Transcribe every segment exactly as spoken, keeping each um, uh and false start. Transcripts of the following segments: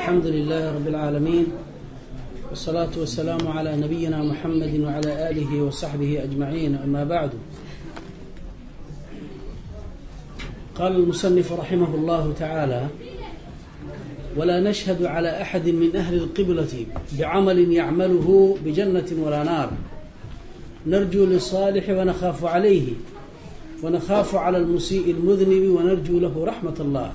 الحمد لله رب العالمين والصلاة والسلام على نبينا محمد وعلى آله وصحبه أجمعين. أما بعد، قال المصنف رحمه الله تعالى: ولا نشهد على أحد من أهل القبلة بعمل يعمله بجنة ولا نار، نرجو للصالح ونخاف عليه، ونخاف على المسيء المذنب ونرجو له رحمة الله.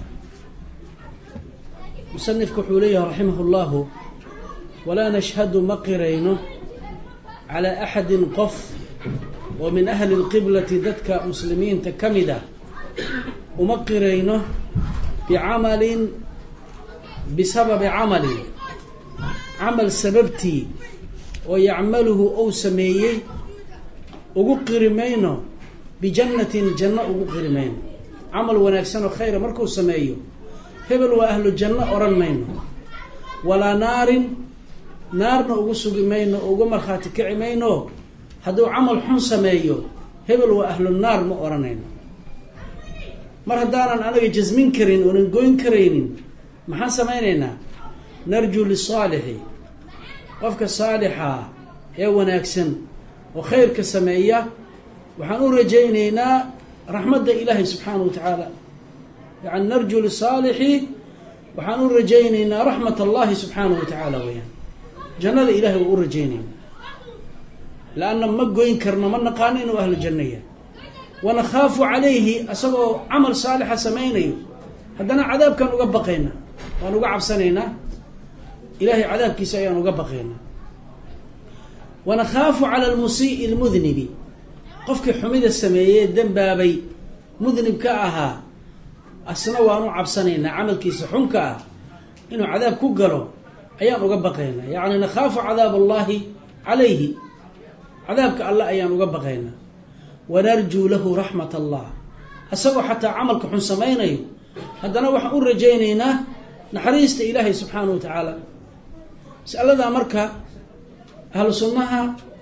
musanifku wuxuu leeyahay raximah اllahu: walaa nashhadu ma qirayno calaa axadin qof oo min ahli اlqiblati dadka muslimiinta ka mid ah uma qirayno bicamalin bisababi camalin camal sababtii oo yacmaluhu ou sameeyey ugu qiri mayno bijannatin janno ugu qiri mayno. camal wanaagsan oo khayra markuu sameeyo hebel waa ahlu janno oran mayno, walaa naarin naarna ugu sugi mayno oo uga markhaati kici mayno. hadduu camal xun sameeyo hebel waa ahlu naar ma oranayno. mar haddaanan anaga jasmin karin oonan goyn karaynin, maxaan samaynaynaa? narjuu lisaalixi, qofka saalixa ee wanaagsan oo khayrka sameeya waxaan u rajaynaynaa raxmadda ilaahay subxaanahu wa tacaala. yani narju lisaalixi waxaan u rajaynaynaa raxmat allahi subxaanahu wa tacaala weyaan, jannada ilahay waa u rajaynaynaa. laanna ma goyn karno, ma naqaano inuu ahlu janno yahay. wanakhaafu calayhi, asagoo camal saalixa samaynayo haddana cadaabkaan uga baqaynaa, waan uga cabsanaynaa, ilahay cadaabkiisa ayaan uga baqaynaa. wanakhaafu cala almusii'i almudnibi, qofkii xumida sameeyey dembaabay mudnib ka ahaa, asna waan u cabsanaynaa camalkiisa xunka ah inuu cadaab ku galo ayaan uga baqaynaa. yacni nakhaafu cadaab allahi calayhi, cadaabka allah ayaan uga baqaynaa. wanarjuu lahu raxmat allah, asagoo xataa camalka xun samaynayo haddana waxaan u rajaynaynaa naxariista ilaahay subxaanahu wa tacaala. masaladaa marka ahlu sunnaha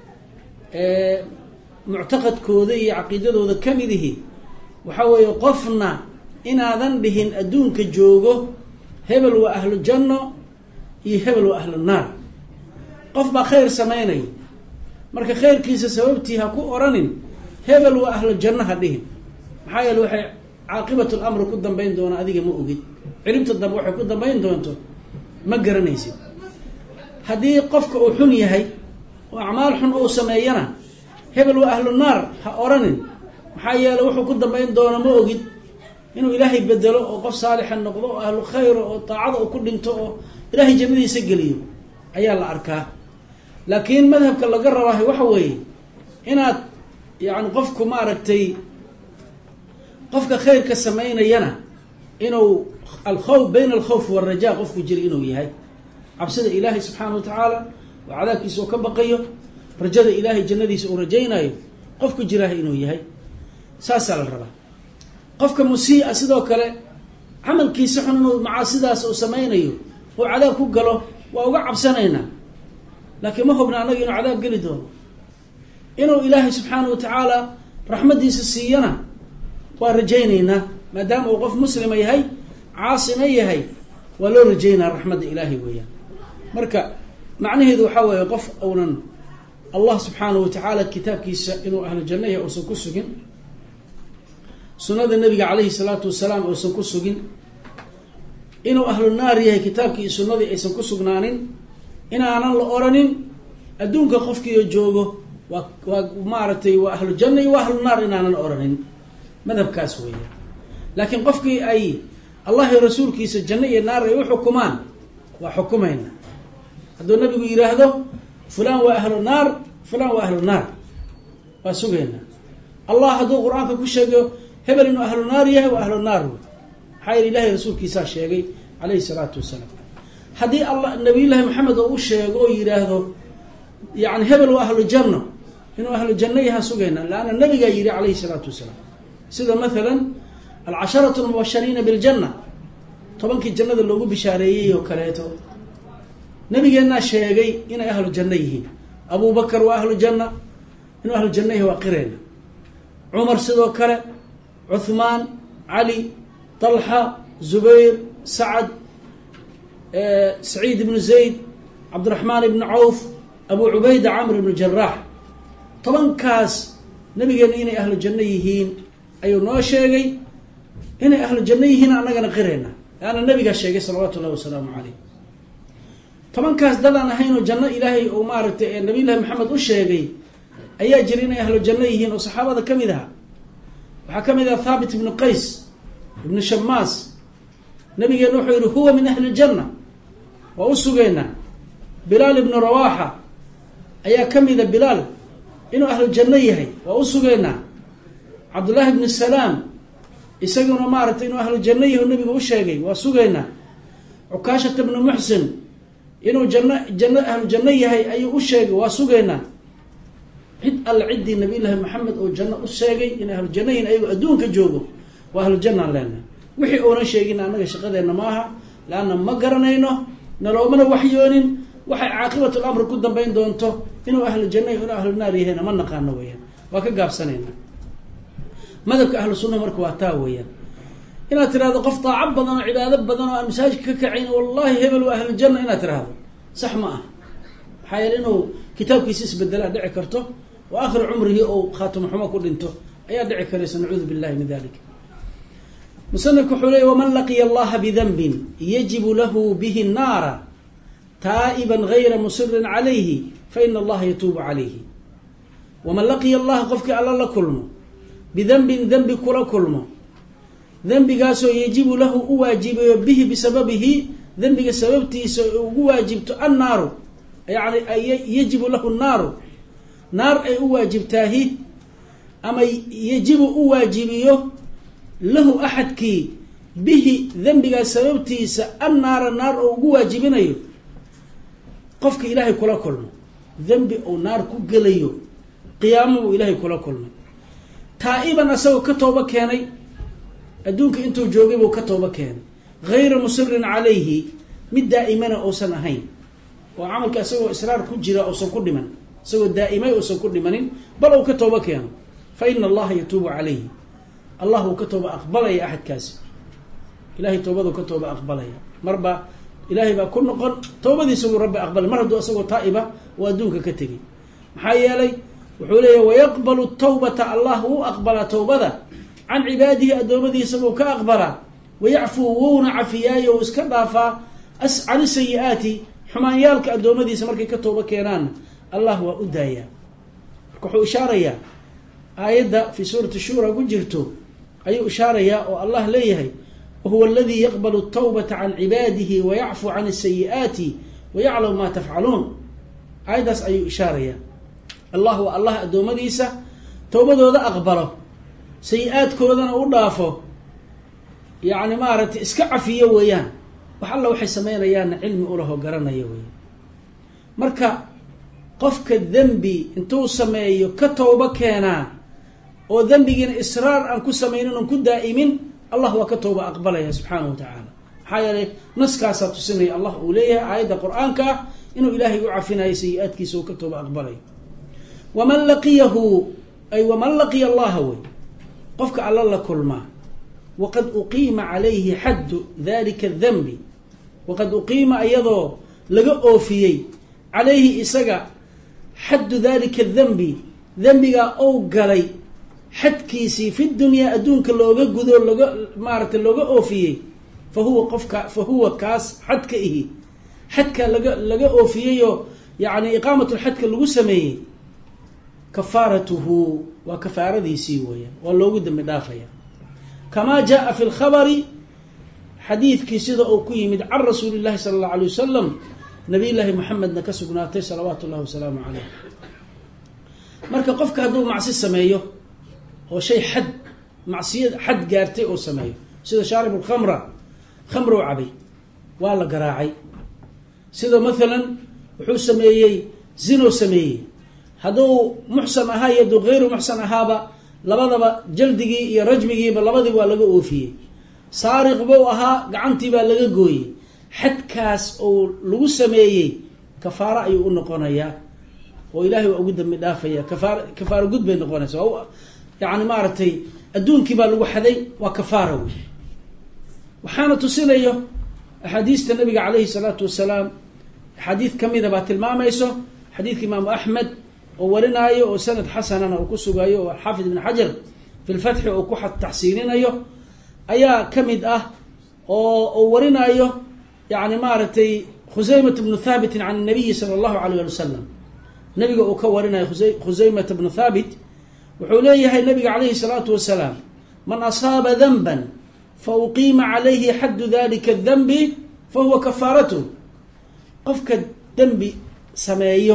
muctaqadkooda iyo caqiidadooda ka mid ihi waxaa weeye qofna inaadan dhihin adduunka joogo hebel waa ahlu janno iyo hebel waa ahlu naar. qof baa khayr samaynayo, marka khayrkiisa sababtii ha ku oranin hebel waa ahlu janno ha dhihin. maxaa yeele waxay caaqibatu lamri ku dambayn doona adiga ma ogid, ciribta dambe waxay ku dambayn doonto ma garanaysid. haddii qofka uu xun yahay oo acmaal xun uu sameeyana hebel waa ahlu naar ha oranin, maxaa yeele wuxuu ku dambayn doona ma ogid. inuu ilaahay bedelo oo qof saalixa noqdo oo ahlu khayra oo taacada uu ku dhinto oo ilaahay jannadiisa geliyo ayaa la arkaa. laakiin madhabka laga rabaahay waxa weeye inaad yani qofku maaragtay qofka khayrka samaynayana inuu alkhawf bayna alkhawf waalrajaa qofku jira inuu yahay, cabsida ilaahay subxaana wa tacaala oo cadaabkiisa uu ka baqayo, rajada ilaahay jannadiisa uu rajaynayo qofku jiraaha inuu yahay. saasaa la rabaa. qofka musii'a sidoo kale camalkiisa xun inuu macaasidaas uu samaynayo oo cadaab ku galo waa uga cabsanaynaa, laakiin ma hubna annaga inuu cadaab geli doono. inuu ilaahay subxaana wa tacaala raxmaddiisa siiyana waa rajaynaynaa, maadaama uu qof muslima yahay caasina yahay waa loo rajaynaa raxmadda ilaahay weeyaan. marka macnaheedu waxaa weeye qof uunan allah subxaana wa tacaala kitaabkiisa inuu ahlu janno yahay uusan ku sugin, sunada nabiga calayhi salaatu wasalaam uusan ku sugin, inuu ahlu naar yahay kitaabkii iyo sunnadii aysan ku sugnaanin, inaanan la oranin adduunka qofkiiyo joogo waa waa maaragtay waa ahlu janna iyo waa ahlu naar inaanan oranin. madhabkaas weeya. laakiin qofkii ay allah iyo rasuulkiisa janno iyo naar ay u xukumaan waa xukumayna. hadduu nabigu yidhaahdo fulaan waa ahlu naar, fulaan waa ahlu naar, waa sugayna. allah hadduu qur-aanka ku sheego hebel inuu ahlu naar yahay waa ahlu naar wey, maxaa yeele ilahay rasuulkiisaa sheegay calayhi salaatu wasalaam. haddii allah nabiyullaahi maxamed oo u sheego oo yidhaahdo yani hebel waa ahlu janno, inuu ahlu janno yahaa sugayna, laanna nabigaa yidhi calayhi salaatu wasalaam. sida maalan alcasharatu lmubashariina biljanna, tobankii jannada loogu bishaareeyey oo kaleeto nabigeennaa sheegay inay ahlu janno yihiin. abu bakar waa ahlu janna, inuu ahlu janno yahay waa qirayna. cumar sidoo kale, cuthmaan, cali, طلحة، زبير، سعد، سعيد بن زيد عبد الرحمن بن عوف أبو عبيدة عمرو بن جراح طبعا كاس نبي قال إني أهل الجنة يهين أيو نوشيغي إني أهل الجنة يهين أنا قنا قرينا أنا النبي قال شيء صلوات الله وسلامه عليه طبعا كاس دلنا هينو جنة إلهي ومارت النبي الله محمد وشيغي أي جرينا أهل الجنة يهين وصحابة كم إذا وحكم إذا ثابت بن قيس ابن شماس نبي قال نوحي هو من أهل الجنة وأسوغينا بلال بن رواحة أي كم إذا بلال إنه أهل الجنة يهي وأسوغينا عبد الله بن السلام يسجون مارت إنه أهل الجنة يهي النبي وشيغي وأسوغينا عكاشة بن محسن إنه جنة جنة أهل الجنة يهي أي وشيغي وأسوغينا عد العدي النبي الله محمد أو جنة وشيغي إن أهل الجنة أي أدون كجوجو وأهل الجنة لنا وحي أونا شيغينا أنك شقدنا معها لأن ما قرنينه نلو من وحيونين وحي عاقبة الأمر كدا بين دونته إنه أهل الجنة وإنه أهل النار هنا ما نقانا ويا وكقاب سنين ماذا أهل السنة مركوا تاويا إن ترى هذا قفطة عبضنا عبادة بدنا المساج ككعين والله هبل وأهل الجنة إن ترى هذا صح معه حيال إنه كتاب كيسيس بدلا دعي كرته وآخر عمره أو خاتم حما كل انته أي دعي كريس نعوذ بالله من ذلك مسنك حولي ومن لقي الله بذنب يجب له به النار تائبا غير مصر عليه فإن الله يتوب عليه ومن لقي الله قفك على الله كلمه بذنب ذنب كل كلمه ذنب قاسو يجب له واجب به بسببه ذنب سببتي واجبت النار يعني يجب له النار نار أي واجبتاه أما يجب واجبيه له أحد كي به ذنب سببتي النار النار أو واجبينه قفك إلهي كل كلمه ذنب أو نار كجليه قيامه إلهي كل كلمه تائبا أسوء كتوبة كاني أدونك أنتو جوجبوا كتوبة كان غير مصر عليه مد دائما أو سنهين وعملك أسوء إصرار كجرا أو سنكر من سوى دائما أو سنكر من بل أو كتوبة كان فإن الله يتوب عليه الله كتوبة أقبل يا أحد كاسب إلهي توبة كتوبة أقبل يا مربى إلهي بقى كل نقل توبة دي سوى رب أقبل مرة دو أسوء طائبة وأدونك كتجي محيا لي وحولي ويقبل التوبة الله أقبل توبة عن عباده أدومدي سبو كأقبل ويعفوون عفياي واسكرافا أس عن السيئات حمايالك أدومدي سمرك كتوبة كيران الله وأدايا كحو إشارة آية في سورة الشورى قجرته أي إشارة والله ليهي وهو الذي يقبل التوبة عن عباده ويعفو عن السيئات ويعلم ما تفعلون آية أي إشارة الله والله أدومديسة توبة ذا أقبله سيئات كودنا أضافه يعني ما رت إسكع في يويان وحلا وحي سمينا يان علم أوله قرنا يوي مركا قفك الذنب انتو سميه كتوبة كينا وذنبي إصرار أن كو سمينون أن كو دائمين الله وكتوبة أقبله سبحانه وتعالى حيالي نسكا ستسمي الله أوليها عايدة قرآنك إنه إلهي يعفنا سيئات كيسو كتوبة أقبله ومن لقيه أي ومن لقي الله وي قفك على الله كل ما وقد أقيم عليه حد ذلك الذنب وقد أقيم أيضا لقوا فيه عليه إسقى حد ذلك الذنب ذنبك أو قلي حد كيسي في الدنيا أدونك اللوغة قدور مارت اللوغة فيه فهو قفك فهو كاس حد كإيه حد لقوا فيه يعني إقامة الحد كاللوغة سميه كفارته وكفارة ذي سيوية والله قدم مدافعية كما جاء في الخبر حديث كيسيدة أو كيمد عن رسول الله صلى الله عليه وسلم نبي الله محمد نكسقناته صلوات الله وسلامه عليه مركا قفك هدو معصي السمايه هو شيء حد معصية حد قارتي أو سمايه سيدة شارب الخمرة خمر وعبي والله قراعي سيدة مثلا وحو سمايي زينو سمايي هذو محسن أها يدو غير محسن أهابا لبضب جلدي يا رجمي بلبضي ولا جو فيه سارق بو أها قعنتي بلا جوي حد كاس أو لو سمايي كفارة يقول نقونيا وإلهي وأقد مدافعية كفارة كفارة قد بين نقونيا سو يعني مارتي الدون كبار لو حدي وكفارة وحانة سنية axaadiista nabiga calayhi salaatu wasalaam xadiid ka mida baa tilmaamayso xadiidka imaamu axmed oo warinaayo oo sanad xasanana uu ku sugayo oo xaafid ibn xajar fi lfatxi uu ku taxsiininayo ayaa ka mid ah oo uu warinaayo yani maaragtay khusaymat bnu thaabitin can nabiyi sala allahu alayh ali wasalam nabiga uu ka warinayo khusaymat bnu thaabit wuxuu leeyahay nabiga calayhi salaatu wasalaam man asaaba danban fa uqiima calayhi xaddu dalika danbi fahuwa kafaaratu qofka dembi sameeyo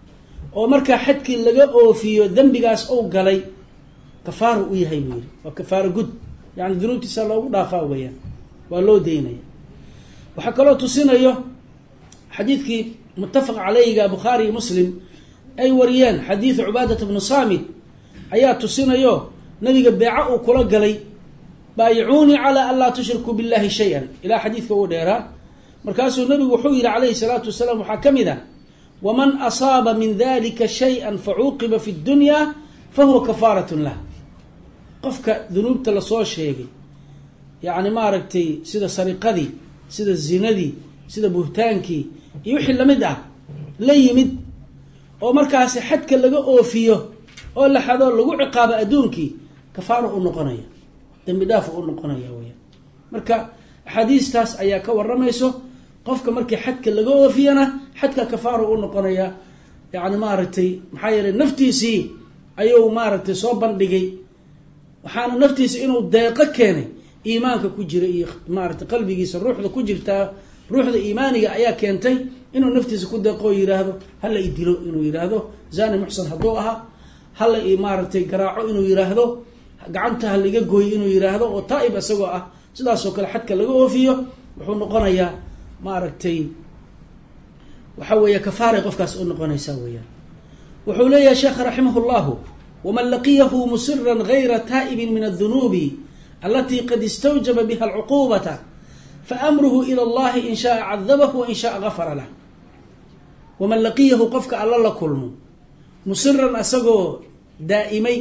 oo markaa xadkii laga oofiyo dembigaas ou galay kafaaro u yahay buu yihi waa kafaaro gud yani dunuubtiisa loogu dhaafaa weyaan waa loo deynaya waxaa kaloo tusinayo xadiidkii muttafaq calayga bukhaari iyo muslim ay wariyeen xadiidu cubaadata bnu saamit ayaa tusinayo nabiga beeca uu kula galay baayicuunii calaa an laa tushrikuu billahi shay-an ilaa xadiidka uu dheeraa markaasuu nabigu wuxuu yihi calayhi salaatu wasalaam waxaa ka mid ah waman asaaba min dalika shay-a facuuqiba fi dunya fahuwa kafaaratun lah qofka dunuubta lasoo sheegay yani maaragtay sida sariqadii sida zinadii sida buhtaankii iyo wixii lamid ah la yimid oo markaasi xadka laga oofiyo oo la xado lagu ciqaabo adduunkii kafaaro u noqonaya dembi dhaaf u noqonaya weyaan marka axaadiistaas ayaa ka waramayso qofka markii xadka laga oofiyana xadka kafaaro u noqonaya yani maaragtay maxaa yeelay naftiisii ayuu maaragtay soo bandhigay waxaana naftiisa inuu deeqo keenay iimaanka ku jira iyo maaragtay qalbigiisa ruuxda ku jirtaa ruuxda iimaaniga ayaa keentay inuu naftiisa ku deeqo yiraahdo hala i dilo inuu yiraahdo zani muxsan hadduu ahaa hala i maaragtay garaaco inuu yiraahdo gacanta ha laga gooyo inuu yiraahdo oo taa-ib isagoo ah sidaasoo kale xadka laga oofiyo wuxuu noqonayaa maaragtay waxa weeye kafaaray qofkaas u noqonaysaa weyaan wuxuu leeyahay sheekh raximah llahu waman laqiyahu musiran gayra taa'ibin min adunuubi alatii qad istawjaba biha alcuqubata faamruhu ila allahi in shaaa cadabahu wain shaaa gafara lah waman laqiyahu qofka alla la kulmo musiran asagoo daa'imay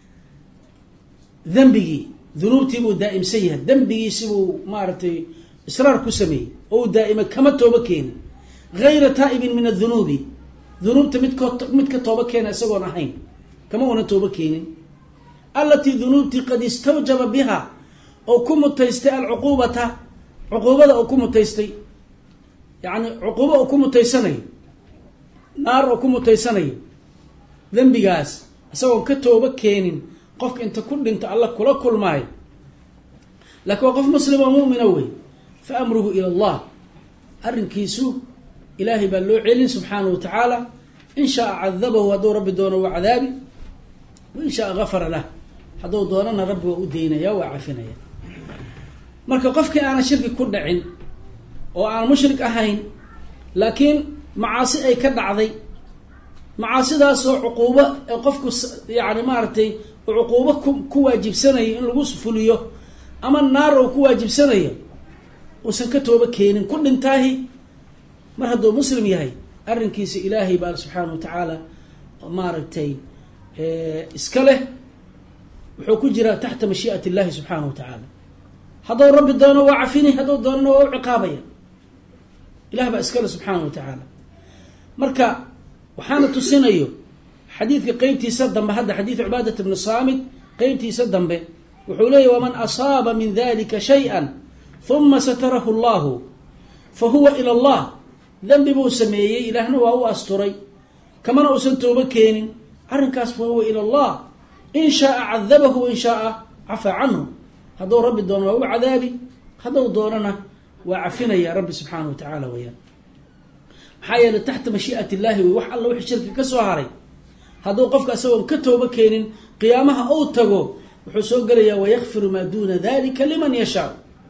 dembigii dunuubtii buu daa'imsan yahay dembigiisibuu maaragtay israar ku sameeyey oo u daa'imay kama tooba keeni gayra taa'ibin min adunuubi dunuubta midko mid ka tooba keena isagoon ahayn kama una tooba keenin allatii dunuubtii qad istawjaba biha oo ku mutaystay alcuquubata cuquubada oo ku mutaystay yani cuquubo oo ku mutaysanayo naar oo ku mutaysanayo dembigaas isagoon ka tooba keenin qofka inta ku dhinto alla kula kulmaayo laakiin waa qof muslim oo mu'mina wey fa amruhu ila allah arrinkiisu ilaahay baa loo celin subxaanahu wa tacaala in shaaa cadabahu hadduu rabbi doono waa cadaabi wain shaaa gafara lah hadduu doonana rabbi waa u deynaya waa cafinaya marka qofkii aanan shirki ku dhacin oo aan mushrik ahayn laakiin macaasi ay ka dhacday macaasidaasoo cuquubo ee qofku yani maaragtay cuquubo ku ku waajibsanayo in lagu fuliyo ama naar oo ku waajibsanayo uusan ka tooba keenin ku dhintaahi mar hadduu muslim yahay arrinkiisa ilaahay baa subxaana wa tacaala maaragtay iska leh wuxuu ku jiraa taxta mashii'at illahi subxaana wa tacaala hadduu rabbi doono waa cafini hadduu doonana waa u ciqaabaya ilah baa iska leh subxaana wa tacaala marka waxaana tusinayo xadiidka qeybtiisa dambe hadda xadiid cubaadat bnu saamit qeybtiisa dambe wuxuu leeyahy waman asaaba min dalika shay-an huma satarahu allahu fa huwa ila allah dembi buu sameeyey ilaahna waa u asturay kamana uusan toobo keenin arrinkaas fa huwa ila allah in shaaa cadabahu wain shaaa cafaa canhu hadduu rabbi doono waa u cadaabi hadduu doonana waa cafinaya rabbi subxaana wa tacaala weyaan maxaa yeelay taxta mashii'at illahi wey wax alla wixii shirki ka soo haray hadduu qofka isagoon ka toobo keenin qiyaamaha uu tago wuxuu soo gelayaa wayakfiru maa duuna dalika liman yashaa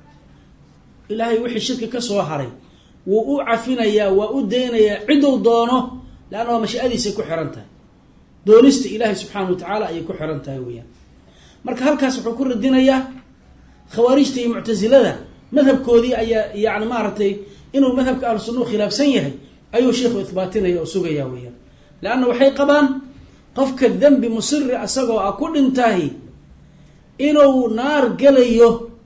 ilaahay wixii shirki ka soo haray wuu u cafinayaa waa u deynayaa ciduu doono leanna waa mashii'adiisay ku xiran tahay doonista ilaahay subxaana wa tacaala ayay ku xiran tahay weyaan marka halkaas wuxuu ku radinayaa khawaarijta iyo muctasilada madhabkoodii ayaa yani maaragtay inuu madhabka ahlu sunnahu khilaafsan yahay ayuu sheikhu ihbaatinaya oo sugaya weyaan leanna waxay qabaan qofka dembi musiri asagoo ah ku dhintaahi inuu naar gelayo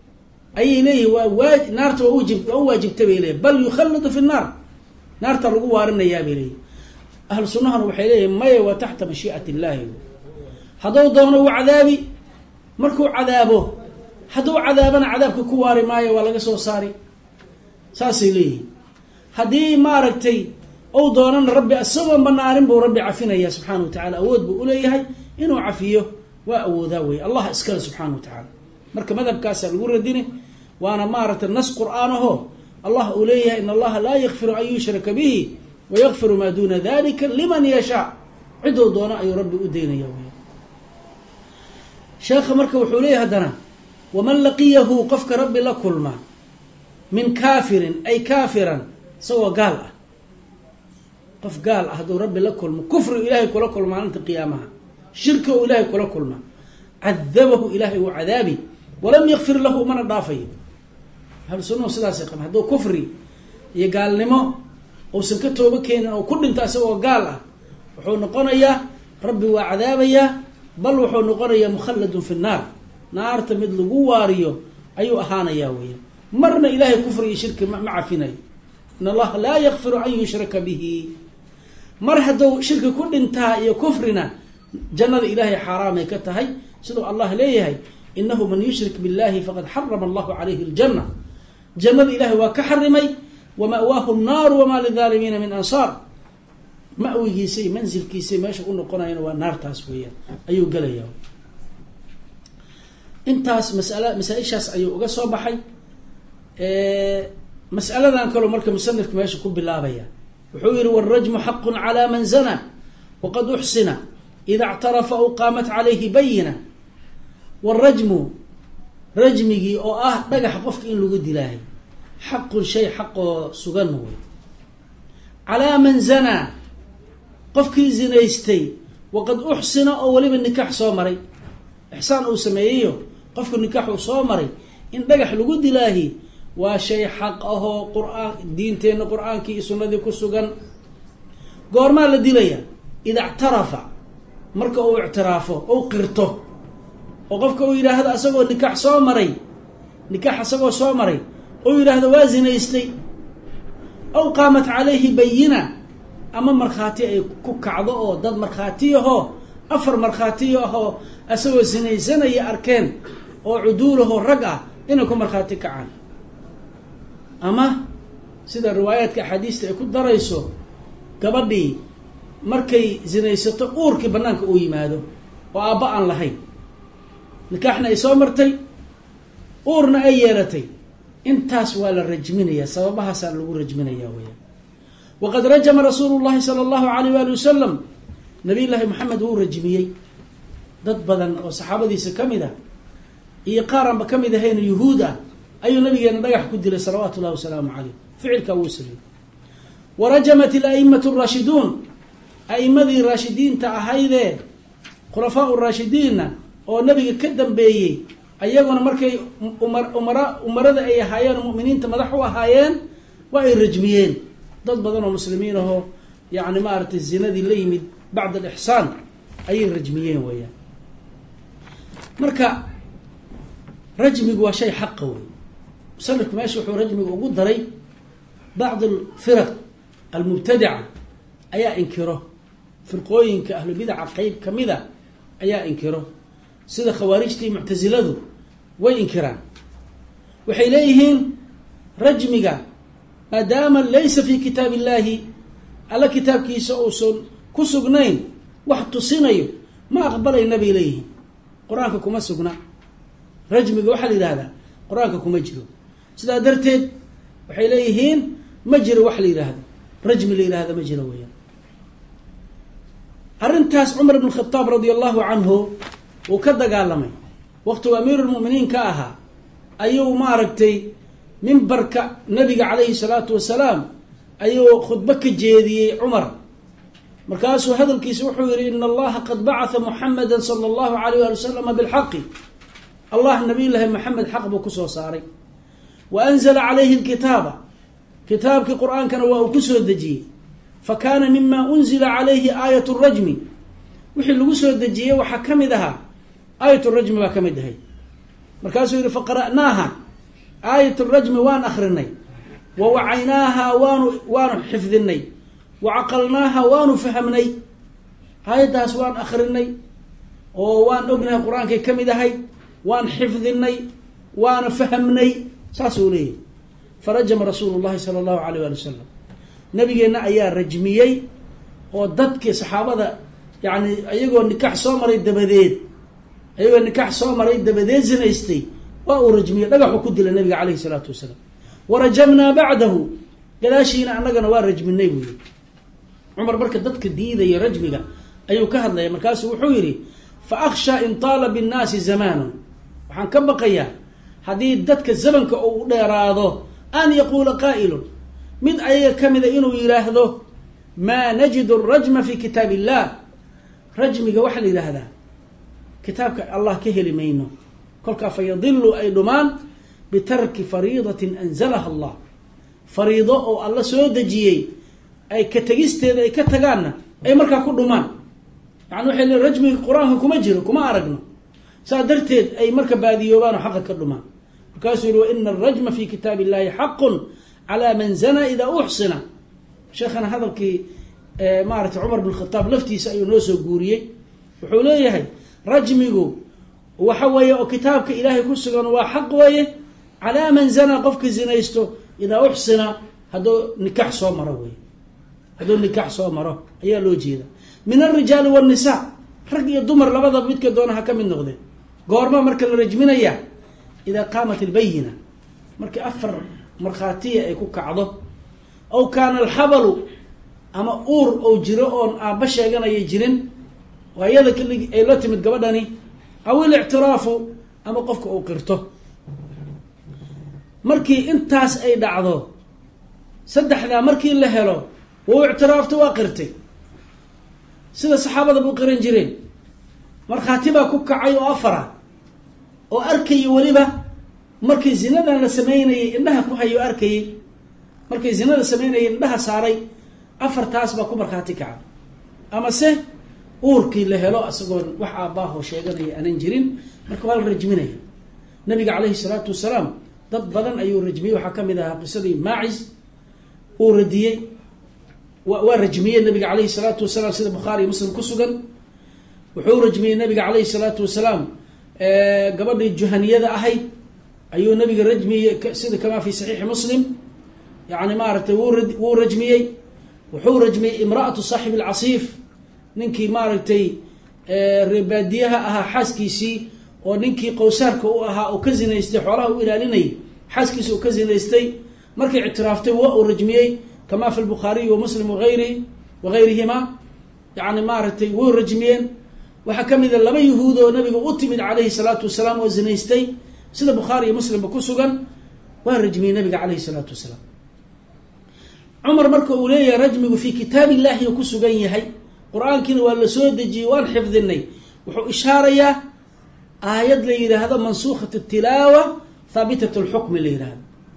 ayay leeyihin waa waaj naarta waa uwajib waa u waajibta bay leeyihin bal yukhalladu fi nnaar naarta lagu waarinayaa bay leeyihin ahlu sunnahana waxay leeyihin maya waa taxta mashii'ati illaahi hadduu doono uu cadaabi markuu cadaabo hadduu cadaabana cadaabka ku waari maayo waa laga soo saari saasay leeyihin haddii maaragtay ou doonana rabbi isagoon banaarin buu rabbi cafinaya subxaana wa tacala awood buu uleeyahay inuu cafiyo waa awoodaa wey allah iskale subxaana wa tacaala marka madhabkaasaa lagu radini waana maaragtay nas qur-aan aho allah uu leeyahay in allaha laa yakfiru an yushraka bihi wayakfiru maa duuna dalika liman yashaa cidou doona ayuu rabbi u daynaya wey sheekha marka wuxuu leeyahay haddana waman laqiyahu qofka rabbi la kulma min kaafirin ay kaafiran isagoo gaal ah qof gaal ah hadduu rabbi la kulmo kufrigu ilaahay kula kulma maalinta qiyaamaha shirki u ilaahay kula kulma cadabahu ilaahay uu cadaabi walam yakfir lahu mana dhaafayo ahlu sunnahu sidaasay qaban hadduu kufri iyo gaalnimo uusan ka tooba keenin oo ku dhinta isagoo gaal ah wuxuu noqonayaa rabbi waa cadaabayaa bal wuxuu noqonayaa mukhalladun fi nnaar naarta mid lagu waariyo ayuu ahaanayaa weya marna ilaahay kufri iyo shirki ma cafinayo in allaha laa yakfiru an yushraka bihi mar hadduu shirki ku dhintaa iyo kufrina jannada ilaahay xaaraamay ka tahay siduu allah leeyahay inahu man yushrik biاllahi faqad xarama allahu calayhi اljanna jannada ilaahay waa ka xarimay wama'waahu الnaaru wamaa lidaalimiina min ansaar ma'wigiisa iyo mansilkiisa meesha u noqonayana waa naartaas weeyaan ayuu gelaya intaas masala masaa-ishaas ayuu uga soo baxay mas'aladan kaloo marka musanifka meesha ku bilaabaya wuxuu yihi wاlrajmu xaqu calى man zana waqad uxsina ida اctarafa aw qaamat calayhi bayina wاrajmu rajmigii oo ah dhagax qofka in lagu dilaahay xaqun shay xaqoo sugan wey calaa man zanaa qofkii zinaystay waqad uxsina oo weliba nikaax soo maray ixsaan uu sameeyeyo qofku nikaax uu soo maray in dhagax lagu dilaahi waa shay xaq ahoo qur-aan diinteenna qur-aankii iyo sunnadii ku sugan goormaa la dilaya ida ictarafa marka uu ictiraafo ou qirto oo qofka uu yidhaahdo asagoo nikaax soo maray nikaax asagoo soo maray ou yidhaahdo waa zinaystay aw qaamat calayhi bayina ama markhaati ay ku kacdo oo dad markhaatiyahoo afar markhaatiyo ahoo asagoo sinaysanaya arkeen oo cuduulahoo rag ah inay ku markhaati kacaan ama sida riwaayaadka axaadiista ay ku darayso gabadhii markay sinaysato uurkii banaanka uu yimaado oo aabba aan lahayn nikaaxna ay soo martay uurna ay yeelatay intaas waa la rajminayaa sababahaasaa lagu rajminayaa weya waqad rajama rasuulu llahi sala allahu alayh waali wasalam nabiy llaahi maxamed wuu rajmiyey dad badan oo saxaabadiisa ka mid ah iyo qaar aanba ka mid ahayn yuhuud ah ayuu nabigeena dhagax ku dilay salawaatu llahi wasalaamu caleyh ficilkaa wuu sameeyey warajamat ilaimatu raashiduun a'imadii raashidiinta ahaydee khulafaa raashidiinna oo nabiga ka dambeeyey ayaguna markay umar umara umarada ay ahaayeen oo mu'miniinta madax u ahaayeen waa ay rajmiyeen dad badan oo muslimiin ahoo yacni maaragtay zinadii la yimid bacda alixsaan ayay rajmiyeen weeyaan marka rajmigu waa shay xaqa wey musanifku meesha wuxuu rajmiga ugu daray bacd alfiraq almubtadica ayaa inkiro firqooyinka ahlubidaca qeyb kamida ayaa inkiro sida khawaarijtii muctasiladu way inkiraan waxay leeyihiin rajmiga maadaama laysa fi kitaab illahi alla kitaabkiisa uusan ku sugnayn wax tusinayo ma aqbalayna bay leeyihiin qur-aanka kuma sugna rajmiga waxaa la yidhahdaa qur-aanka kuma jiro sidaa darteed waxay leeyihiin ma jiro wax la yidhaahdo rajmi la yidhahda ma jiro weeyaan arrintaas cumar ibn khataab radia allahu canhu uu ka dagaalamay waqtigu amiirulmu'miniin ka ahaa ayuu maaragtay mimbarka nabiga calayhi salaatu wasalaam ayuu khudbo ka jeediyey cumar markaasuu hadalkiisa wuxuu yihi ina allaha qad bacatha muxamada sala allahu alayh ali wasalama bilxaqi allah nabiy llaahi maxamed xaq buu kusoo saaray wa anzala calayhi lkitaaba kitaabkii qur-aankana waa uu kusoo dejiyey fa kaana mima unzila calayhi aayat rajmi wixii lagu soo dejiyey waxaa ka mid ahaa aayat rajmi baa ka mid ahay markaasuu yihi faqara'naaha آية الرجم وان أخرني ووعيناها وان وان حفظني وعقلناها وان فهمني آية داس وان أخرني وان أبنها القرآن كي كم هي وان حفظني وان فهمني ساسولي. فرجم رسول الله صلى الله عليه وسلم نبينا أيا رجميي وددك صحابة يعني أيقو النكاح صومري الدبديد أيقو النكاح صومري الدبديد زنيستي وأو رجمية لقحوا كد للنبي عليه الصلاة والسلام ورجمنا بعده قلاشينا أننا نوار رجم النبي. عمر بركة ددك الديدة يرجمك أيو كهد لي مركاس وحويري فأخشى إن طال بالناس زمانا وحان كم بقيا هذه ددك الزمن كأو ديراضه أن يقول قائل من أي كمذا إنه يلاهذه ما نجد الرجم في كتاب الله رجمك وحل إلى هذا كتابك الله كهل مينه كلك فيضل أي دمان بترك فريضة أنزلها الله فريضة أو الله سودجي أي كتجست أي كتجانا أي مركا كل دمان يعني وحل الرجم القرآن كم أجر كم أرجنا صادرت أي مركا بعد يوبان وحق كل دمان كاسر إن الرجم في كتاب الله حق على من زنى إذا أحسن. شيخنا هذا كي مارت عمر بن الخطاب لفتي سأيونوسو قوريه وحوليه هاي رجمه وحويه وكتابك إلهي كسغن وحق ويه على من زنى قفك زنيستو إذا أحسن هذا نكاح صومره هذا نكاح صومره هي لوجيده من الرجال والنساء رجل الدمر لبضا بيتك دونها كم النغذة قورما مركل الرجمين إياه إذا قامت البينة مركل أفر مرخاتية يكون كعضه أو كان الحبل أما أور أو جرؤون أبشة جنا يجرين وهذا كل إيلات متجودني أو الاعتراف أما قفك أو كرته مركي انتاس أي دعوه صدح ذا مركي اللي هلو واعترافته وقرتي سيد الصحابة أبو قرين جرين مرخاتبة كوكا عيو أفرا وأركي ولبه مركي زينة لسميني إنها كوهيو أركي مركي زينة لسميني إنها ساري أفر تاس باكو مرخاتك عام أما سه أوركي لهلو أسقون وحا باهو شيغاني أنان جرين مركوال الرجميني نبي عليه الصلاة والسلام ضد بدن أيو الرجمي وحكم إذا قصدي ماعز ورديي ورجمية النبي عليه الصلاة والسلام سيد البخاري مسلم كسوغن وحو رجمية النبي عليه الصلاة والسلام أه قبل الجهنية ذا أهي أيو النبي الرجمي سيد كما في صحيح مسلم يعني مارت ورجمية وحو رجمي امرأة صاحب العصيف ننكي مارتي أه رباديها أها حاسكيسي وننكي قوسارك أها وكزنا يستحوالها وإلى لني حاسكيسي وكزنا يستي مركي اعترافته ورجمية كما في البخاري ومسلم وغيره وغيرهما يعني مارتي ورجمين وحكم إذا لما يهود ونبي أتمد عليه الصلاة والسلام وزنيستي سيد البخاري ومسلم بكسوغا ورجمي نبي عليه الصلاة والسلام. عمر مركو أولي رجمي في كتاب الله يكسوغا يهي قرآن كنا ولا سود جيوان حفظ الني وحو إشارة آيات لي هذا منسوخة التلاوة ثابتة الحكم لي هذا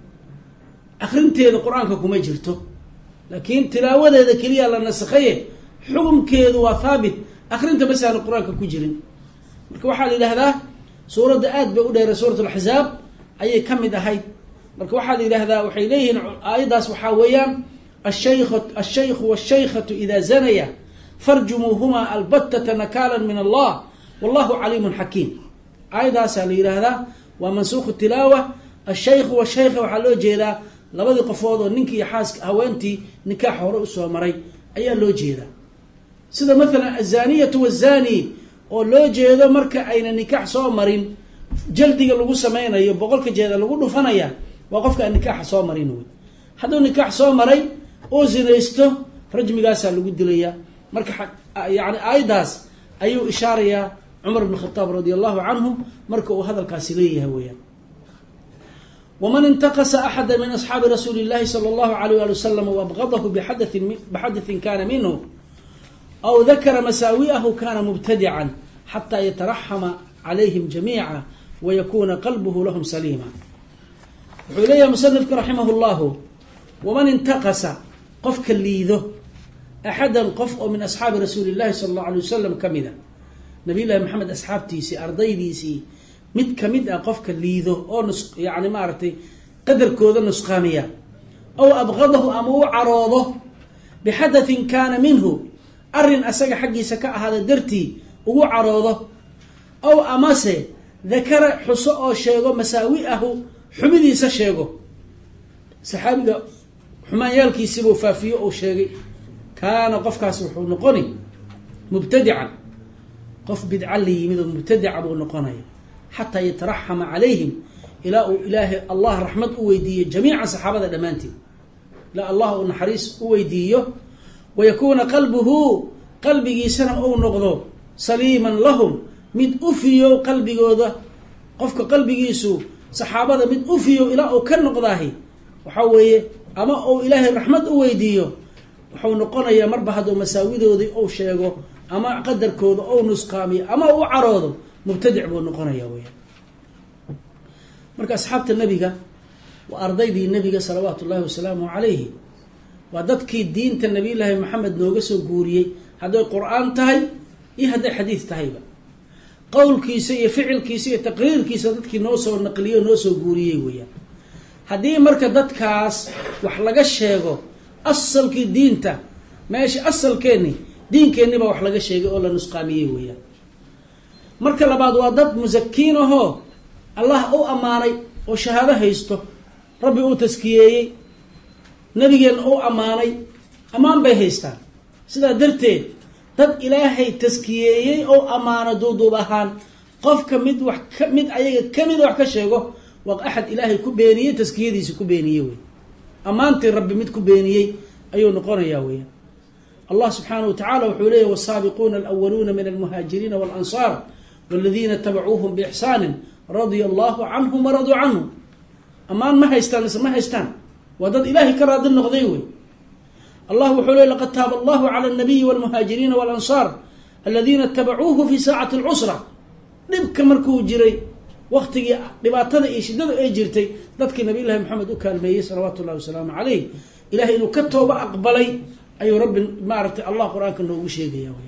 أخرنتي هذا القرآن كما جرته لكن تلاوة هذا كليا لنسخيه حكم كذا وثابت أخرنت بس على القرآن كجرين مركب واحد إلى هذا سورة دآت بقولها سورة الأحزاب أي كم ده هاي مركب واحد إلى هذا وحيليه أيضا وحاويا الشيخ الشيخ والشيخة إذا زنيا فرجموهما البتة نكالا من الله والله عليم حكيم. أيضا سأل إلى هذا ومنسوخ التلاوة الشيخ والشيخة وحلو جيدا لبدي قفوض ننكي يحاسك هوانتي نكاح ورؤسه مري أي لو جيدا سيدا مثلا الزانية والزاني oo loo jeedo marka ayna nikaax soo marin jaldiga lagu sameeyo boqolka jeeda lagu dhufanaya waa qofka nikaax soo marin uu haduu nikaax soo maray oo zinaysto rajmigaas lagu dilaya marka yaani aydaas ayuu ishaaraya Umar ibn Khattab radiyallahu anhu marka uu hadalkaasi leeyahay weeyaan ومن انتقص أحد من أصحاب رسول الله صلى الله عليه وسلم وأبغضه بحدث بحدث كان منه أو ذكر مساوئه كان مبتدعا حتى يترحم عليهم جميعا ويكون قلبه لهم سليما. علي مصنفك رحمه الله ومن انتقص قفك الليذه أحدا قف من أصحاب رسول الله صلى الله عليه وسلم كمذا نبي الله محمد أصحاب تيسي أرضي ديسي مد كمد قفك الليذه أو يعني ما عرفتي qadarkooda nusqaamiya aw abqadahu ama u caroodo bixadathin kaana minhu arrin asaga xaggiisa ka ahaada dartii ugu caroodo aw amase dakara xuso oo sheego masaawi'ahu xumidiisa sheego saxaabiga xumaanyaalkiisibuu faafiyo ou sheegay kaana qofkaas wuxuu noqoni mubtadican qof bidca la yimid oo mubtadica buu noqonaya xataa yataraxama calayhim ilaa uu ilaahay allah raxmad u weydiiyo jamiica saxaabada dhammaanteed ilaa allah uu naxariis u weydiiyo wayakuuna qalbuhu qalbigiisana uu noqdo saliiman lahum mid ufiyo qalbigooda qofka qalbigiisu saxaabada mid ufiyo ilaa uu ka noqdaahi waxaa weeye ama uu ilaahay raxmad u weydiiyo wuxuu noqonayaa marba hadduu masaawidoodii ou sheego ama qadarkooda ou nusqaamiyo ama u caroodo mubtadic buu noqonaya weya marka asxaabta nebiga waa ardaydii nebiga salawaatu ullahi wasalaamu calayhi waa dadkii diinta nabiyullaahi maxamed nooga soo guuriyey hadday qur-aan tahay iyo hadday xadiid tahayba qowlkiisa iyo ficilkiisa iyo taqriirkiisa dadkii noo soo naqliyo noo soo guuriyey weeyaan haddii marka dadkaas wax laga sheego asalkii diinta meesha asalkeenni diinkeenni baa wax laga sheegay oo la nusqaamiyey weeyaan marka labaad waa dad musakiin ahoo allah u ammaanay oo shahaado haysto rabbi uu taskiyeeyey nabigeenna u ammaanay ammaan bay haystaan sidaa darteed dad ilaahay taskiyeeyey oo ammaano duuduub ahaan qofka mid wax ka mid ayaga kamida wax ka sheego waa axad ilaahay ku beeniyey taskiyadiisi ku beeniyey wey ammaantii rabbi mid ku beeniyey ayuu noqonayaa weya allah subxaanahu wa tacala wuxuu leeyahy wasaabiquuna alwaluuna min almuhaajiriina walansaar waladiina tabacuuhum biixsaanin radia allahu canhum waraduu canhu ammaan ma haystaan mise ma haystaan waa dad ilaahay ka raadi noqday wey allah wuxuu leey laqad taaba allahu cala alnabiyi walmuhaajiriina walansaar aladiina tabacuuhu fi saacati alcusra dhibka markuu jiray waktigii dhibaatada iyo shidada ay jirtay dadkii nabiy llahi maxamed u kaalmeeyey salawaatu ullahi wasalaamu calayh ilahay inuu ka tooba aqbalay ayuu rabbi maaragtay allah qur-aanka noogu sheegaya wy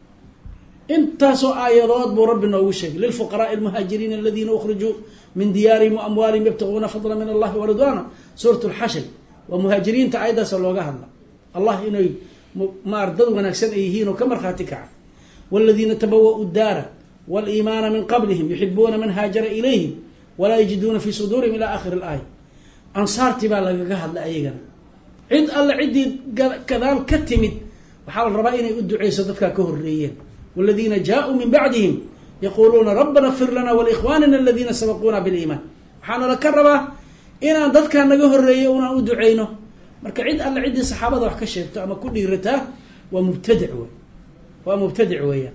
intaasoo aayadood buu rabbi noogu sheegay lilfuqaraai almuhaajiriina aladiina ukhrijuu min diyaarihim wa amwaalihim yabtaguuna fadla min allahi waridwaana suurat lxashr waa muhaajiriinta aayaddaasa looga hadla allah inay maar dad wanaagsan ay yihiin oo ka markhaati kaca waladiina tabawa'u daara waliimaana min qablihim yuxibuuna man haajara ilayhim walaa yajiduuna fii suduurihim ila akhiri ilaaya ansaartii baa lagaga hadlay ayagana cid alle ciddii gadaal ka timid waxaa la rabaa inay u duceyso dadkaa ka horreeyeen waladiina jaa-uu min bacdihim yaquuluuna rabbana kfir lana walikhwaanina aladiina sabaquuna biliimaan waxaana la ka rabaa inaan dadkaa naga horreeyey unaan u duceyno marka cid alle ciddii saxaabada wax ka sheegto ama ku dhiirataa waa mubtadic wey waa mubtadic weeyaan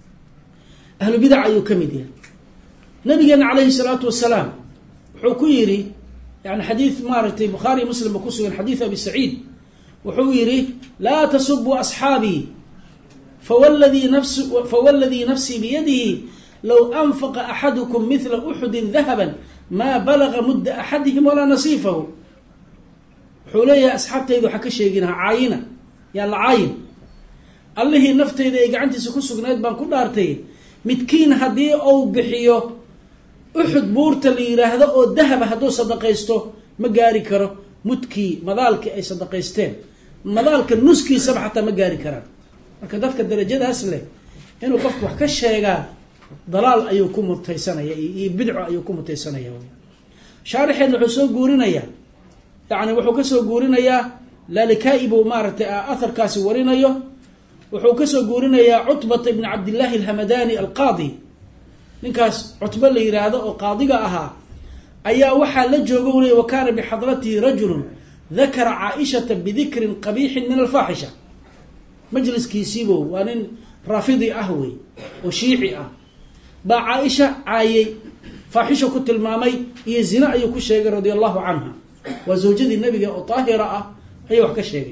ahlu bidac ayuu ka mid yahay nabigeena calayhi salaatu wasalaam wuxuu ku yidhi yani xadiid maaragtay bukhaariy muslim ba ku sugan xadiid abi saciid wuxuu yidhi laa tasubuu asxaabii fawladii nafs fawaladii nafsii biyadihi low anfaqa axadukum midla uxudin dahaban maa balaga mudda axadihim walaa nasiifahu wuxuu leeyahay asxaabtayda waxaa ka sheeginaha caayina yaan la caayin allihii naftayda ay gacantiisa ku sugnayd baan ku dhaartay midkiin haddii uu bixiyo uxud buurta la yidhaahdo oo dahaba hadduu sadaqaysto ma gaari karo mudkii madaalkii ay sadaqaysteen madaalka nuskiisaba xataa ma gaari karaan marka dadka darajadaas leh inuu qofku wax ka sheegaa dalaal ayuu ku mutaysanaya iyo bidco ayuu ku mutaysanaya shaarixeedna wuxuu soo guurinayaa yani wuxuu kasoo guurinayaa lalikaa-i buu maaragtay aharkaasi warinayo wuxuu kasoo guurinayaa cutbata ibni cabdillaahi alhamadani alqaadi ninkaas cutbo la yidhaahdo oo qaadiga ahaa ayaa waxaa la jooga u ley wa kaana bixadratihi rajulun dakara caaishata bidikrin qabiixin min alfaaxisha majliskiisiibo waa nin raafidi ah wey oo shiici ah baa caaisha caayey faaxisha ku tilmaamay iyo zina ayuu ku sheegay radia allahu canha waa zawjadii nabiga oo daahira ah ayuu wax ka sheegay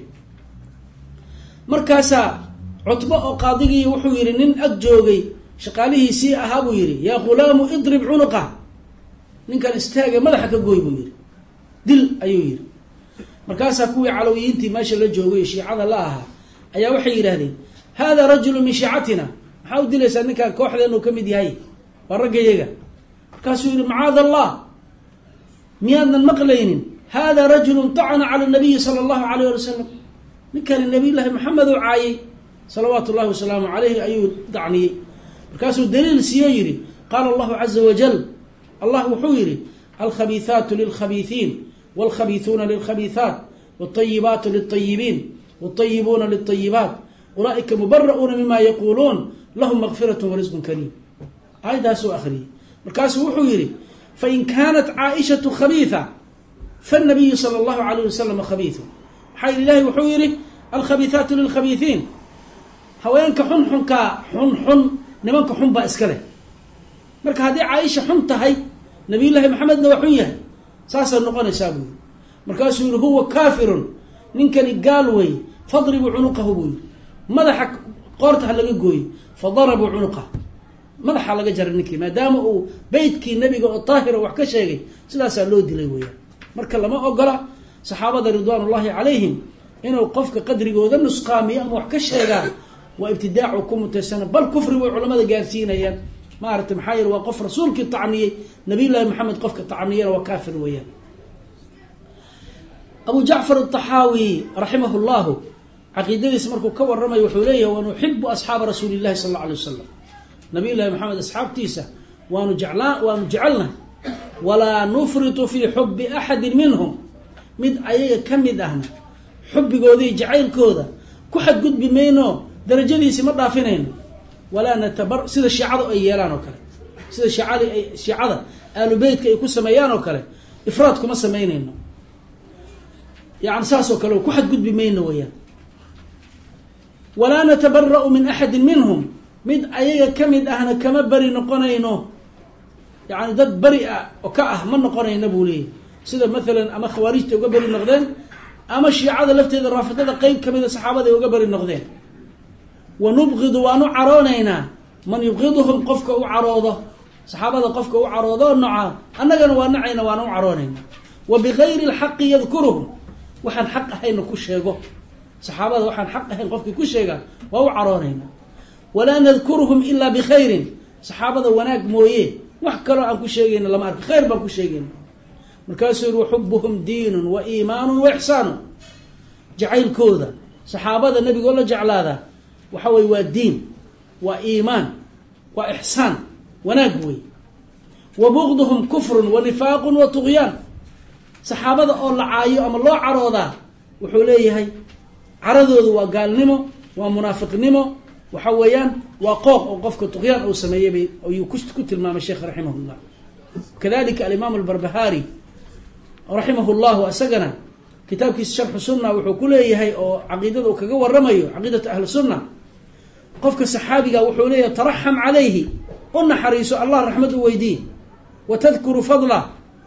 markaasaa cutbo oo qaadigii wuxuu yihi nin ag joogay shaqaalihiisii ahaa buu yihi yaa ghulaamu idrib cunuqa ninkan istaaga madaxa ka gooy buu yihi dil ayuu yihi markaasaa kuwii calowiyiintii meesha la joogay shiicada la ahaa ayaa waxay yidhahdeen hada rajulu min shiicatina maxaa u dilaysaa ninkaan kooxdeen uu ka mid yahay waa raggayaga markaasuu yihi macaada allah ميادنا المقلين هذا رجل طعن على النبي صلى الله عليه وسلم من كان النبي الله محمد وعاي صلوات الله وسلامه عليه أيو دعني بركاسو الدليل سييري قال الله عز وجل الله وحيري الخبيثات للخبيثين والخبيثون للخبيثات والطيبات للطيبين والطيبون للطيبات أولئك مبرؤون مما يقولون لهم مغفرة ورزق كريم هذا سوء آخره بركاسو وحيري فإن كانت عائشة خبيثة فالنبي صلى الله عليه وسلم خبيث حي الله وحيري الخبيثات للخبيثين haweenka xun xunka xun xun nimanka xun ba iska leh marka hadii Aisha xun tahay nabi ilaahi maxamedna waa xun yahay saasa noqonaysaa buu markaasuu yiri huwa kaafirun ninkani gaal way fadribu unuqahu buu madaxa qoorta laga gooy fadarabu unuqa madaxa laga jaray ninkii maadaama uu beedkii nabiga oo taahir wax ka sheegay sidaas loo dilay weeyaan marka lama ogola saxaabada ridwaanullaahi calayhim inuu qofka qadrigooda nusqaamiyo ama wax ka sheegaan وابتداعكم متسنة بل كفر وعلماء جالسين يا ما أردت محاير وقف رسولك الطعنية نبي الله محمد قفك الطعنية وكافر وياه أبو جعفر الطحاوي رحمه الله عقيدة اسمه كور رمي وحوليه ونحب أصحاب رسول الله صلى الله عليه وسلم نبي الله محمد أصحاب تيسة ونجعلنا ونجعلنا ولا نفرط في حب أحد منهم مد أيه كم مدهنا حب جودي جعيل كودا كحد قد بمينه درجتي ما ضافينين ولا نتبر سيده الشيعه اي يلان او كله سيده الشيعه اي شيعه اهل بيتك اي كسميان او كله افراط كما سمينين يعني ساسو كله كحد قد بمينه ويا ولا نتبرأ من احد منهم مد ايغا كميد اهنا كما بري نقونينو يعني دد بريء او كاه ما نقونينا بولي سيده مثلا اما خواريجته uga bari noqdeen ama shiicada lafteeda raafidada qayb kamida saxaabada uga bari noqdeen ونبغض ونعرونينا من يبغضهم قفك وعروضه صحابة قفك وعروضه النعا أننا ونعينا ونعرونينا وبغير الحق يذكرهم وحن حق هين كشيغو صحابة وحن حق هين قفك كشيغا وعرونينا ولا نذكرهم إلا بخير صحابة وناك مويه وحكروا عن كشيغين لما أرك خير بان كشيغين مركاسر وحبهم دين وإيمان وإحسان جعيل كوذا صحابة النبي يقول له جعل هذا وحوي والدين وإيمان وإحسان ونقوي وبغضهم كفر ونفاق وطغيان صحابة الله عايو أما الله عروضا وحوليه هاي عرضوا وقال نمو ومنافق نمو وحويان وقوق وقفك طغيان أو سمية بي أو يكشت كت الإمام الشيخ رحمه الله كذلك الإمام البربهاري رحمه الله وأسقنا كتاب كيس شرح السنة وحكوليه هاي أو عقيدته كجو الرميو عقيدة أهل السنة قفك السحابي وحوليه ترحم عليه قلنا حريص الله رحمته ويديه وتذكر فضله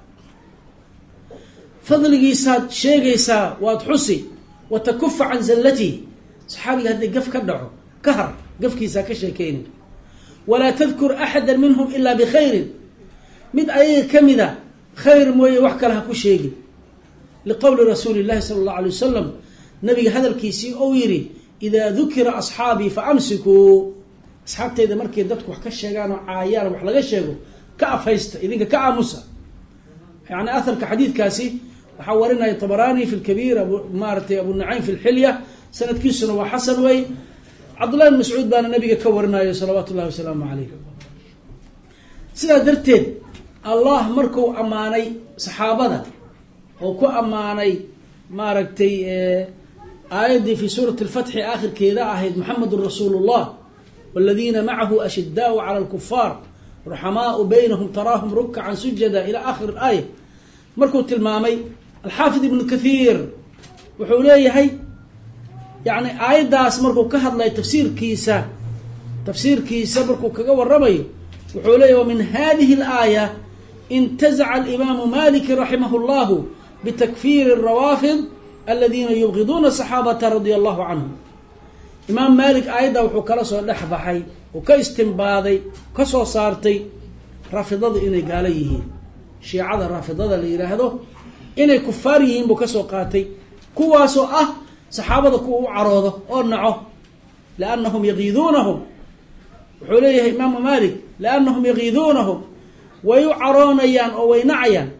فضل جيسات شيء جيسا وتحسي وتكف عن زلته صحابي هذا قف كدعو كهر قف كيسا كشيكين ولا تذكر أحدا منهم إلا بخير مد أي كمذا خير موي وحكى لها كل شيء لقول رسول الله صلى الله عليه وسلم نبي هذا الكيسي أو يري إذا ذكر أصحابي فأمسكوا أصحابتي إذا مركي دتك وحكى الشيغان وعيان وحلقة الشيغو كأفيست إذن كأموسى يعني أثر كحديث كاسي وحورنا الطبراني في الكبير أبو مارتي أبو النعيم في الحلية سنة كيسن وحسن وي عبد الله بن مسعود بان النبي كورنا صلوات الله وسلامه عليه سيدا درتين الله مركو أماني صحابة وكو أماني مارتي آية في سورة الفتح آخر كذا عهد محمد رسول الله والذين معه أشداء على الكفار رحماء بينهم تراهم ركعا سجدا إلى آخر الآية مركو تلمامي الحافظ ابن كثير وحوليه هي يعني آية داس مركو كهد لي تفسير كيسا تفسير كيسا مركو كقوى الرمي وحوليه ومن هذه الآية انتزع الإمام مالك رحمه الله بتكفير الروافض الذين يبغضون الصحابة رضي الله عنهم إمام مالك آيدا وحو كلا لحظحي وكاستنباضي كسو صارتي رافضة إني قاليه شيعة الرافضة اللي يراهدو إني كفاريين بكسو قاتي كواسو أه صحابة كو عروضه أرنعه لأنهم يغيظونهم وحوليه إمام مالك لأنهم يغيظونهم ويعرونيان أو وينعيان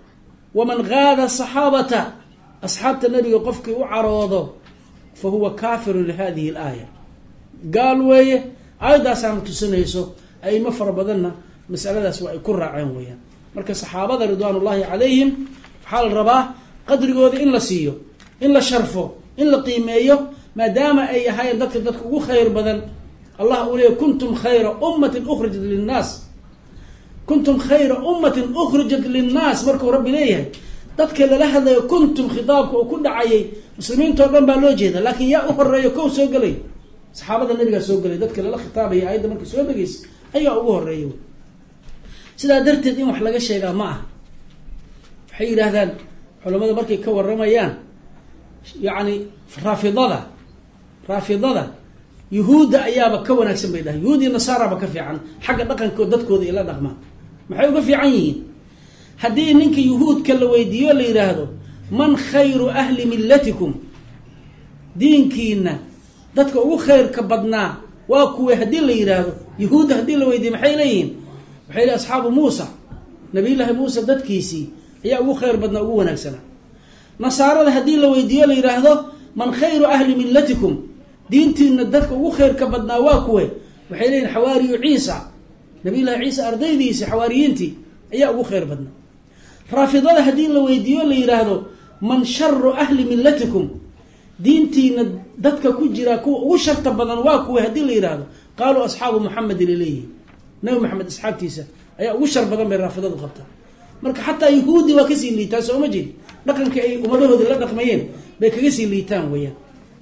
waman gaada saxaabata asxaabta nabiga qofkii u caroodo fa huwa kaafirun lihadihi alaaya gaal weeye aayadaasaana tusinayso aimo fara badanna masaladaas waa ay ku raaceen weeyaan. marka saxaabada ridwaan ullahi calayhim waxaa la rabaa qadrigooda in la siiyo, in la sharfo, in la qiimeeyo, maadaama ay ahaayeen dadka dadka ugu khayr badan. allah uu leeyahy kuntum khayra ummatin ukhrijat linnaas, kuntum khayra ummatin ukhrijat linnaas markuu rabbi leeyahay dadka lala hadlayo kuntum khitaabka oo ku dhacayay muslimiinta oo dhan baa loo jeeda, laakiin yaa u horeeyo kow soo gelay saxaabada nabigaa soo gelay, dadka lala khitaabaya aayadda markay soo degeysa ayaa ugu horeeya. sidaa darteed in wax laga sheegaa ma aha. waxay yidhaahdaan culamada markay ka waramayaan yani raafidada raafidada yuhuudda ayaaba ka wanaagsan bay dhahay, yuhuud iyo nasaaraba ka fiican xagga dhaqanko dadkooda ila dhaqmaan. maxay uga fiican yihiin? haddii ninka yuhuudka la weydiiyo la yidhaahdo man khayru ahli millatikum, diinkiina dadka ugu khayrka badnaa waa kuwe haddii la yidhaahdo, yuhuudda haddii la weydiiyo maxay leeyihiin? waxay leeyihin asxaabu muusa, nabiyullaahi muuse dadkiisii ayaa ugu khayr badnaa, ugu wanaagsanaa. nasaarada haddii la weydiiyo la yidhaahdo man khayru ahli millatikum, diintiina dadka ugu khayrka badnaa waa kuwe? waxay leeyihin xawaariyu ciisa, nabiyullaahi ciisa ardaydiisi xawaariyiintii ayaa ugu khayr badnaa. raafidada haddii la weydiiyo la yidhaahdo man sharu ahli millatikum, diintiina dadka ku jira kuwa ugu sharta badan waa kuwe haddii la yidhaahdo, qaaluu asxaabu muxamedin ilayhi, nabi maxamed asxaabtiisa ayaa ugu shar badan bay raafidadu qabtaa. marka xataa yahuudi waa kasii liitaan, sooma jeed dhaqankii ay ummadahoodii la dhaqmayeen bay kaga sii liitaan weeyaan.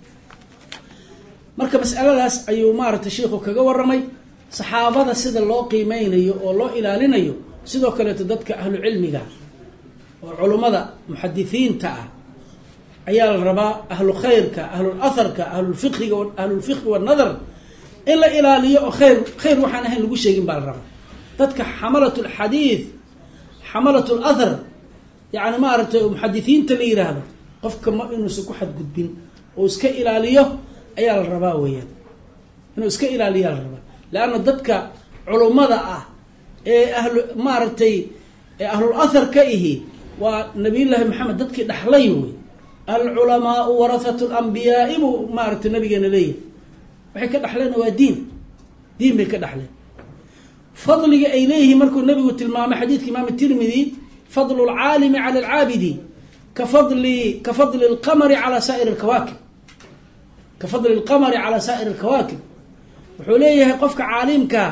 marka masaladaas ayuu maaragtay sheikhu kaga waramay saxaabada sida loo qiimeynayo oo loo ilaalinayo. sidoo kaleeto dadka ahlu cilmiga oo culummada muxadisiinta ah ayaa la rabaa, ahlu khayrka, ahlul atharka, ahlulfiqhiga ahlulfiqhi wanadar in la ilaaliyo oo khayr khayr waxaan ahayn lagu sheegin baa la rabaa. dadka xamalat lxadiid, xamalat lathar, yani maaragtay muxadisiinta la yiraahdo, qofka ma inuusan ku xadgudbin oo iska ilaaliyo ayaa la rabaa weeyaan, inuu iska ilaaliyaa la rabaa. leanna dadka culummada ah ee ahlu maaragtay ee ahlul athar ka ihi waa nabiyullaahi maxamed dadkii dhaxlay wey. alculamaau warahatu lambiyaai buu maaragtay nabigeena leeyahay, waxay ka dhaxleen waa diin, diin bay ka dhaxleen. fadliga ay leeyihiin markuu nabigu tilmaamay xadiidka imaam tirmidi, fadlu lcaalimi cala alcaabidi ka fadli ka fadli lqamari calaa saa'ir alkawaakib, ka fadli lqamari calaa saa'ir alkawaakib. wuxuu leeyahay qofka caalimkaa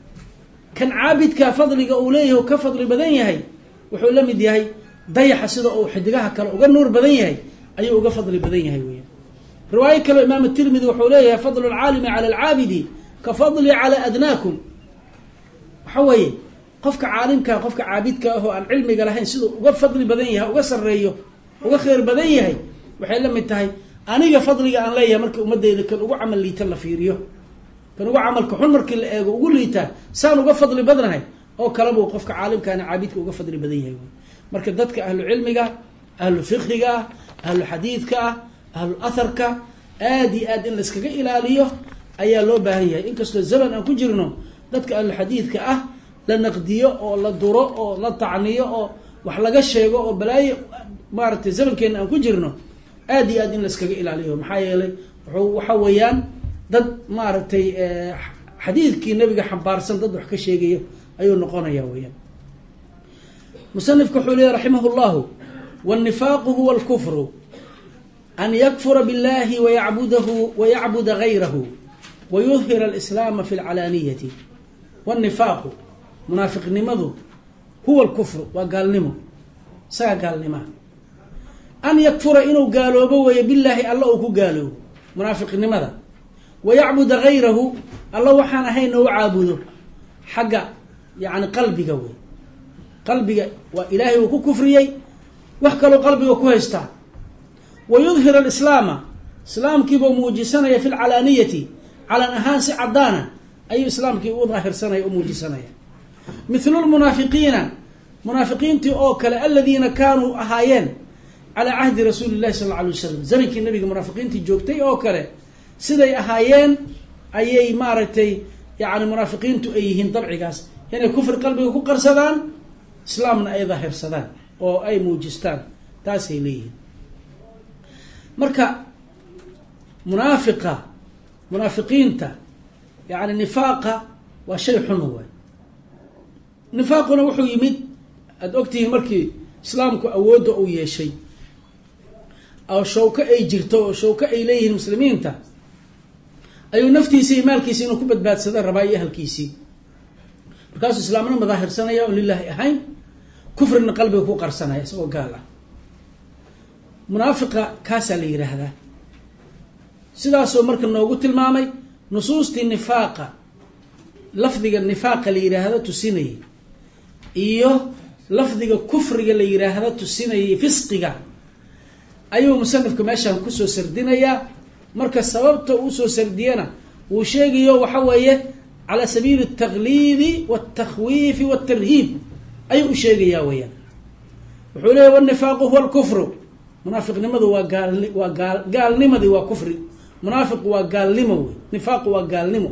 kan caabidkaa fadliga uu leeyahay ka fadli badan yahay, wuxuu la mid yahay dayaxa sida uu xidigaha kale uga nuur badan yahay ayuu uga fadli badan yahay weya. riwaayo kaleo imaam tirmidi wuxuu leeyahay fadlu lcaalimi cala alcaabidi ka fadli calaa adnaakum. waxa weeye qofka caalimkaa qofka caabidka ah oo aan cilmiga lahayn siduu uga fadli badan yahay, uga sareeyo, uga khayr badan yahay, waxay la mid tahay aniga fadliga aan leeyahay marka ummadeyda kan ugu camal liita la fiiriyo, kan ugu camalka xun markii la eego ugu liitaa saan uga fadli badnahay oo kalebuu qofka caalimkaana caabidka uga fadli badan yahay. marka dadka ahlu cilmiga, ahlu fiqhiga ah, ahlu xadiidka ah, ahlu atharka aada iyo aad in la iskaga ilaaliyo ayaa loo baahan yahay. inkastoo zaman aan ku jirno dadka ahlu xadiidka ah la naqdiyo oo la duro oo la tacniyo oo wax laga sheego oo balaayo maaragtay zamankeena aan ku jirno, aada iyo aad in la iskaga ilaaliyo. maxaa yeelay wuxuu waxa weeyaan dad maaragtay xadiidkii nabiga xambaarsan dad wax ka sheegayo ayuu noqonaya weyaan. musanifku wuxuu leeyahy raximah llahu wاnifaaqu huwa اlkufru an yakfura biاllahi wayacbudahu wayacbuda gayrahu wayudhir alislaama fi lcalaaniyati. wاnifaaqu munaafiqnimadu huwa اlkufru waa gaalnimo, isaga gaalnimaa. an yakfura inuu gaaloobo weeye bilaahi alla uu ku gaaloobo munaafiqnimada, wayacbuda gayrahu alla waxaan ahayna u caabudo xagga yani qalbiga wey. qalbiga waa ilaahay uu ku kufriyey, wax kaloo qalbiga ku haystaa. wayudhir alislaama islaamkiibuu muujisanaya fi lcalaaniyati, calan ahaan si cadaana ayuu islaamkii u daahirsanaya u muujisanaya. mithlu lmunaafiqiina munaafiqiintii oo kale aladiina kaanuu ahaayeen calaa cahdi rasuuli llahi sal alla alay wasalam, zamankii nabiga munaafiqiintii joogtay oo kale siday ahaayeen ayay maaragtay yani munaafiqiintu ay yihiin dabcigaas inay kufri qalbiga ku qarsadaan, islaamna ay daahirsadaan. oo ay muujistaan taasay leeyihiin. marka munaafiqa munaafiqiinta yani nifaaqa waa shay xun waay. nifaaquna wuxuu yimid aada ogtihiin markii islaamku awoodda uu yeeshay oo shawko ay jirto oo shawko ay leeyihiin muslimiinta, ayuu naftiisii iyo maalkiisii inuu ku badbaadsada rabaa iyo ahalkiisii. markaasuu islaamna madaahirsanaya oon lilaahi ahayn, kufrina qalbiga ku qarsanaya isagoo gaal ah. munaafiqa kaasaa la yidhaahdaa. sidaasoo marka noogu tilmaamay nusuustii nifaaqa, lafdiga nifaaqa la yidhaahdo tusinayay iyo lafdiga kufriga la yidhaahdo tusinayay fisqiga, ayuu musanifka meeshaan kusoo sardinayaa. marka sababta uu soo sardiyana wuu sheegayo waxa weeye calaa sabiili altaqliidi waltakhwiifi waltarhiib ayuu u sheegayaa weyaan. wuxuu leeyahy wanifaaqu huwa alkufru, munaafiqnimadu waa gaal waa gaal gaalnimadii waa kufri. munaafiqu waa gaalnimo wey, nifaaqu waa gaalnimo.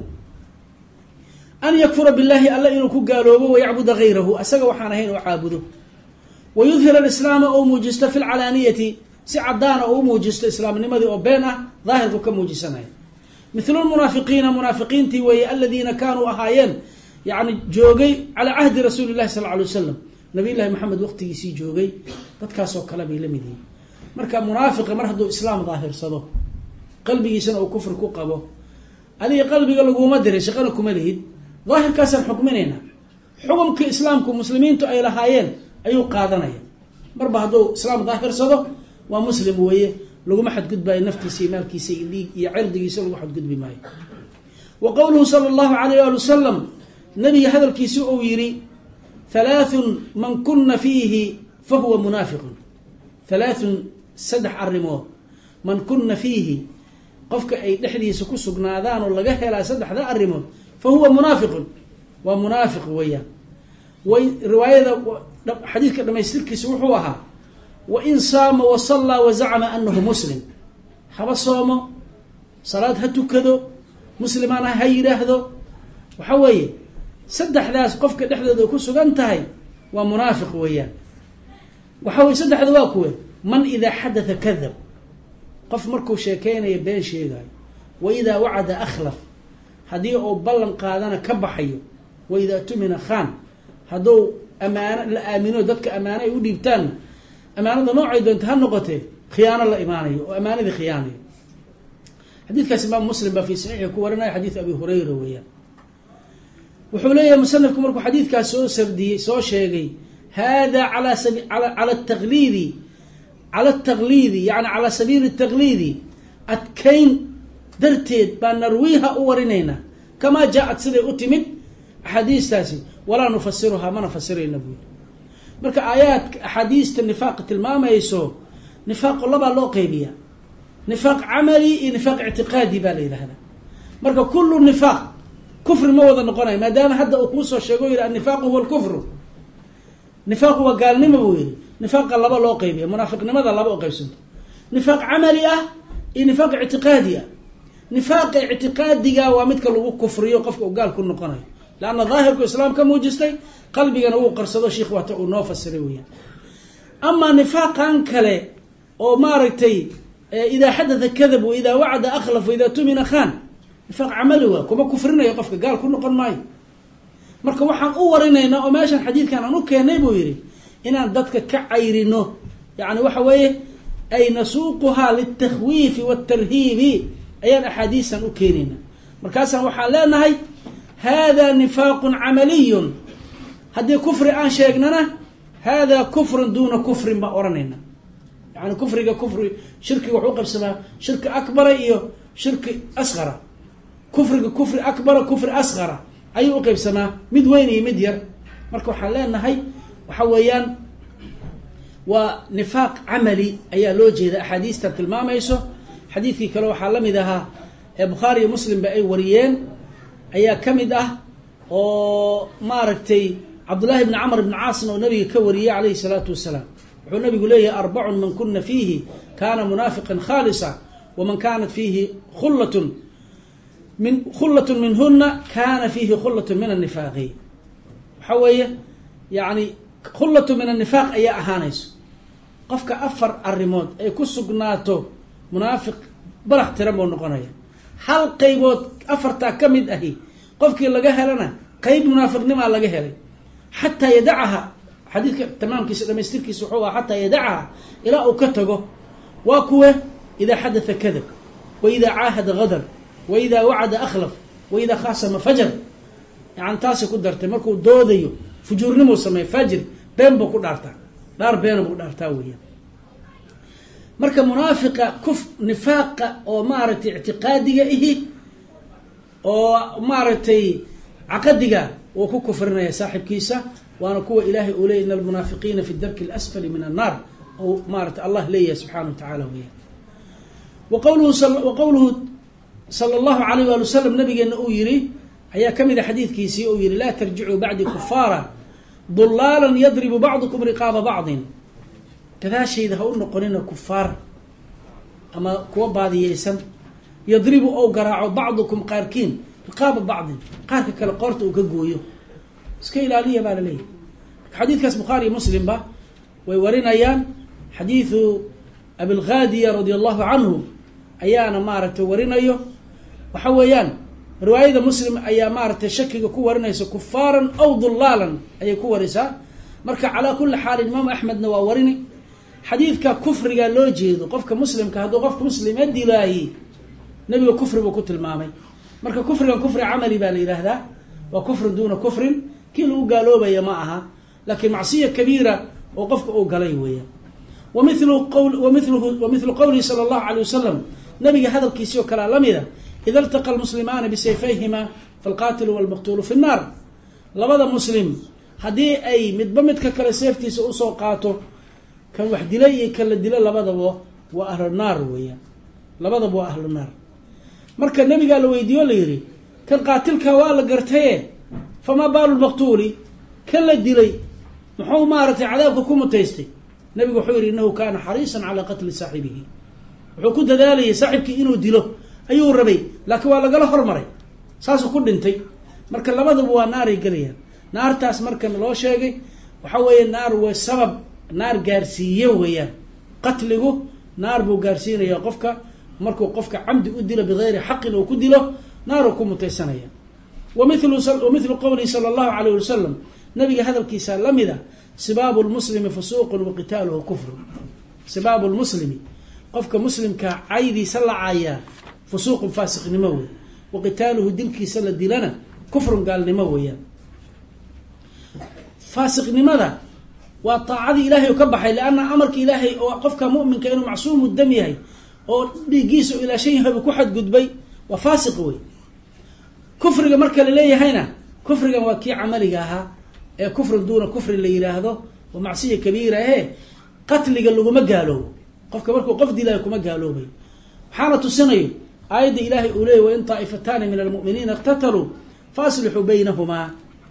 an yakfura billahi alla inuu ku gaaloobo wayacbuda gayrahu, asaga waxaan ahayn oo caabudo. wayudhir alislaama oo muujisto fi lcalaaniyati, si cadaana oo u muujisto islaamnimadii oo been ah daahirku ka muujisanaya. mithlu lmunaafiqiina, munaafiqiintii weeye aladiina kaanuu ahaayeen yani joogay calaa cahdi rasuuli llahi sal lla alay wasalam, nabiy llahi maxamed waqtigiisii joogay, dadkaasoo kale bay la mid yihiin. marka munaafiqa mar hadduu islaam daahirsado qalbigiisana uu kufri ku qabo, adiga qalbiga laguma diray, shaqana kuma lihid, daahirkaasaan xukminaynaa. xukumkii islaamku muslimiintu ay lahaayeen ayuu qaadanaya. marba hadduu islaam daahirsado waa muslim weeye, laguma xadgudbaayo naftiisa iyo maalkiisa iyo dhiig iyo cirdigiisa lagu xadgudbi maayo. wa qowluhu sala allahu alayh ali wasalam, nabiga hadalkiisi uu yihi halaathun man kuna fiihi fahuwa munaafiqun. halaathun saddex arrimood, man kuna fiihi qofka ay dhexdiisa ku sugnaadaan oo laga helaa saddexda arrimood, fa huwa munaafiqun, waa munaafiq weeyaan. way riwaayada xadiidka dhamaystirkiisa wuxuu ahaa wain saama wasallaa wazacma anahu muslim, haba soomo, salaad ha tukado, muslimaana ha yidhaahdo. waxa weeye saddexdaas qofka dhexdooda ku sugan tahay waa munaafiq weeyaan. waxa weye saddexda waa kuwe: man idaa xadatha kadab, qof markuu sheekeynayo been sheegayo, wa idaa wacada akhlaf, haddii uu ballan qaadana ka baxayo, wa idaa tumina khaan, hadduu amaano la aamino dadka amaano ay u dhiibtaanna amaanada noocay doonta ha noqotee khiyaano la imaanayo oo amaanadii khiyaanayo. xadiidkaas imaam muslim baa fii saxiixi ku warinaya, xadiid abi hurayra weeyaan. wuxuu leeyahay musanifku markuu xadiidkaas soo sardiyey soo sheegay, hada calaa sabi ala cala taqliidi cala taqliidi yani calaa sabiili taqliidi, adkayn darteed baan narwiiha u warinaynaa kamaa jaa-ad siday u timid axaadiistaasi, walaa nufasiruhaa mana fasirayna buuli. marka aayaadka axaadiista nifaaqa tilmaamayso, nifaaqo labaa loo qeybiya, nifaaq camali iyo nifaaq ictiqaadi baa la yidhahdaa. marka kullu nifaaq kufri ma wada noqonayo, maadaama hadda uu kuusoo sheego yihi annifaaqu huwa alkufru, nifaaqu waa gaalnimo buu yihi. nifaaqa laba loo qeybiya, munaafiqnimada laba u qeybsanto, nifaaq camali ah iyo nifaaq ictiqaadi ah. nifaaqa ictiqaadiga waa midka lagu kufriyo qofka uu gaal ku noqonayo, lanna daahirku islaam ka muujistay, qalbigana wuu qarsado. sheikh waata uu noo fasiray weyaan. amaa nifaaqan kale oo maaragtay idaa xadatha kadab, wa idaa wacada akhlaf, wa idaa tumina khaan, nifaaq camali waa, kuma kufrinayo qofka, gaal ku noqon maayo. marka waxaan u warinaynaa oo meeshan xadiidkan aan u keenay buu yihi inaan dadka ka cayrino, yani waxa weeye ay nasuuquhaa liltakhwiifi waltarhiibi ayaan axaadiistan u keenayna. markaasaan waxaan leenahay hada nifaaqun camaliyun, haddii kufri aan sheegnana hada kufrun duuna kufrin baan ohanayna. yani kufriga kufri shirkiga wuxuu qabsamaa shirki akbara iyo shirki asqara. kufriga kufri akbara kufri asqara ayuu uqeybsamaa, mid weyn iyo mid yar. marka waxaan leenahay waxa weeyaan waa nifaaq camali ayaa loo jeeda axaadiista tilmaamayso. xadiidkii kale waxaa la mid ahaa ee bukhaari iyo muslimba ay wariyeen ayaa ka mid ah oo maaragtay cabdullahi bni camr bni caasna oo nabiga ka wariyey calayhi salaatu wasalaam. wuxuu nabigu leeyahay arbacun man kuna fiihi kaana munaafiqan khaalisa, waman kaanat fiihi khullatun min khullatun minhuna kaana fiihi khullatun min annifaaqi. waxa weeye yani khullatu min annifaaq ayaa ahaanayso qofka afar arrimood ay ku sugnaato munaafiq barax tiran buu noqonaya hal qaybood afartaa ka mid ahi qofkii laga helana qayb munaafiqnimaa laga helay xataa yadacaha xadiidka tamaamkiisa dhamaystirkiisa wuxuu aha xataa yadacaha ilaa uu ka tago waa kuwe idaa xadatha kadab wa idaa caahada gadar wa idaa wacada akhlaf wa idaa khaasama fajar yani taasi ku dartay markuu doodayo fujuurnimuu sameeya fajir been buu ku dhaartaa dhaar beena buu dhaartaa weeyaan marka munaafiqa kuf nifaaqa oo maaragtay ictiqaadiga ihi oo maaragtay caqadiga uu ku kufrinaya saaxibkiisa waana kuwa ilaahay uu leeyay in almunaafiqiina fi darki alasfali min annaar oo maaragtay allah leeyahay subxaana wa tacaala weeyaan wa qawluhu wa qawluhu sala allahu alayh waali wasalam nabigeena uu yihi ayaa ka mid a xadiidkiisii uu yihi laa tarjicuu bacdi kufaara dulaalan yadribu bacdukum riqaaba bacdin gadaashayda ha u noqonina kufaar ama kuwa baadiyeysan yadribu ou garaaco bacdukum qaarkiin riqaaba bacdin qaarka kale qoorta uu ka gooyo iska ilaaliya baa laleeyahy xadiidkaas bukhaariyo muslimba way warinayaan xadiidu abilgaadiya radia allahu canhu ayaana maaragtay warinayo waxa weeyaan riwaayada muslim ayaa maaragtay shakiga ku warinaysa kufaaran aw dulaalan ayay ku warisaa marka calaa kulli xaalin imaamu axmedna waa warini xadiidka kufriga loo jeedo qofka muslimka hadduu qofka muslima dilaayi nabiga kufri buu ku tilmaamay marka kufrigan kufri camali baa la yidhaahdaa waa kufrin duuna kufrin kii lagu gaaloobaya ma aha laakiin macsiya kabiira oo qofka uu galay weeyaan wamilu qawl wamiluhu wamilu qawlihi sala allahu alay wasalam nabiga hadalkiisii oo kalea lamida ida iltaqa almuslimaani bisayfayhima falqaatilu walmaqtuulu fi nnaar labada muslim haddii ay midba midka kale seeftiisa usoo qaato kan wax dilay iyo kan la dilo labadaba waa ahlu naar weeyaan labadaba waa ahlu naar marka nabigaa la weydiiyo la yihi kan qaatilka waa la gartaye famaa baalu lmaqtuuli kan la dilay muxuu maaragtay cadaabka ku mutaystay nabigu wuxuu yihi innahu kaana xariisan calaa qatli saaxibihi wuxuu ku dadaalayay saaxibkii inuu dilo ayuu rabay laakiin waa lagala hormaray saasuu ku dhintay marka labadaba waa naaray gelayaan naartaas markan loo sheegay waxa weeye naar way sabab naar gaarsiiye weeyaan qatligu naar buu gaarsiinaya qofka markuu qofka camdi u dilo bigayri xaqin uu ku dilo naaru ku mutaysanaya wamilu wamilu qowlihi sala allahu alayh wasalam nabiga hadalkiisa lamida sibaabu lmuslimi fusuuqun wa qitaaluhu kufrun sibaabu lmuslimi qofka muslimka caydiisa la caayaa fusuuqun faasiqnimo wey wa qitaaluhu dilkiisa la dilana kufrun gaalnimo weeyaan faasiqnimada waa taacadii ilaahay ka baxay lianna amarka ilaahay oo qofka mu'minka inuu macsuumu dam yahay oo dhiiggiisa u ilaashan yahay ku xadgudbay waa faasiq wey kufriga marka la leeyahayna kufrigan waa kii camaliga ahaa ee kufrin duuna kufrin la yiraahdo oo macsiya kabiira eh qatliga laguma gaaloobo qofka markuu qof dilaayo kuma gaaloobay waxaana tusinayo aayadda ilaahay uu leeyahy wain taa'ifataani min almu'miniina iqtataluu faaslixuu baynahumaa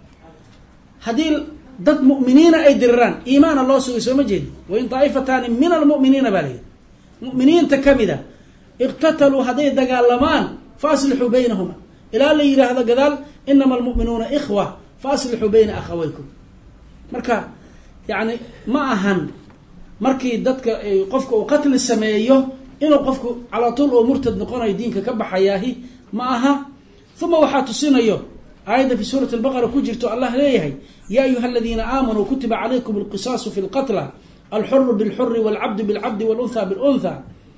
haddii dad mu'miniina ay diriraan iimaana loo sugay sooma jeedi wain taa'ifataani min almu'miniina baa layihi mu'miniinta kamida iqtataluu hadday dagaalamaan faaslixuu baynahuma ilaa la yidhaahdo gadaal inama almu'minuuna ikhwa faaslixuu bayna akhawaykum marka yani ma ahan markii dadka qofka uu qatli sameeyo inuu qofku calaa tuul oo murtad noqonayo diinka ka baxayaahi ma aha uma waxaa tusinayo aayadda fi suurati albaqara ku jirto allah leeyahay yaa ayuha aladiina aamanuu kutiba calaykum alqisaasu fi lqatla alxuru bilxuri walcabdu bilcabdi waluntha biluntha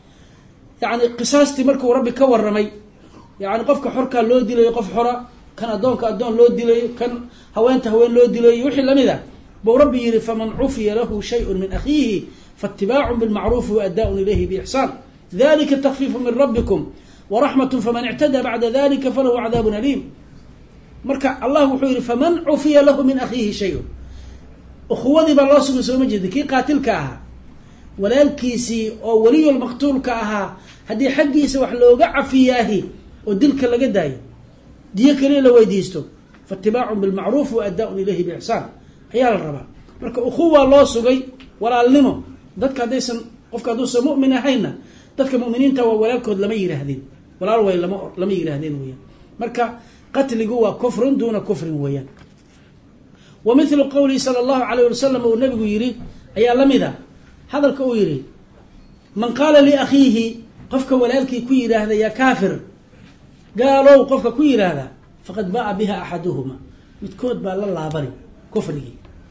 yani qisaastii markuu rabbi ka waramay yani qofka xorkaa loo dilayo qof xora kan addoonka addoon loo dilayo kan haweenta haween loo dilayo wixii lamid a buu rabbi yihi faman cufiya lahu shayءu min akhiihi faاtibaacu bilmacruufi waadaaءun ilayhi biixsaan dalika takfiifu min rabbikum waraxmat faman ictadaa bacda dalika falahu cadaabun aliim marka allah wuxuu yihi faman cufiya lahu min akhiihi shayun ukhuwadii baa loo sugay sooma jeeda kii qaatilka ahaa walaalkiisii oo weliyulmaqtuulka ahaa haddii xaggiisa wax looga cafiyaahi oo dilka laga daayo diyo kaliya la weydiisto faاtibaacun bilmacruuf waadaaءun ilayhi biixsaan ayaa la rabaa marka ukhuwa loo sugay walaalnimo dadka haddaysan qofka hadduusan mu'min ahayna dadka mu'miniinta waa walaalkood lama yihaahdeen walaal way lama lama yihaahdeen weyaan marka qatligu waa kufrun duuna kufrin weeyaan ومثل قوله صلى الله عليه وسلم والنبي يري أي لمذا هذا الكو يري من قال لأخيه قفك ولالك كوير هذا يا كافر قالوا قفك كوير هذا فقد باء بها أحدهما متكود بأ الله بري كفره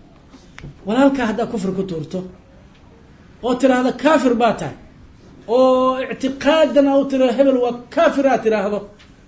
ولالك هذا كفر كتورته أو ترى هذا كافر باتا أو اعتقادنا أو ترى هبل وكافر ترى هذا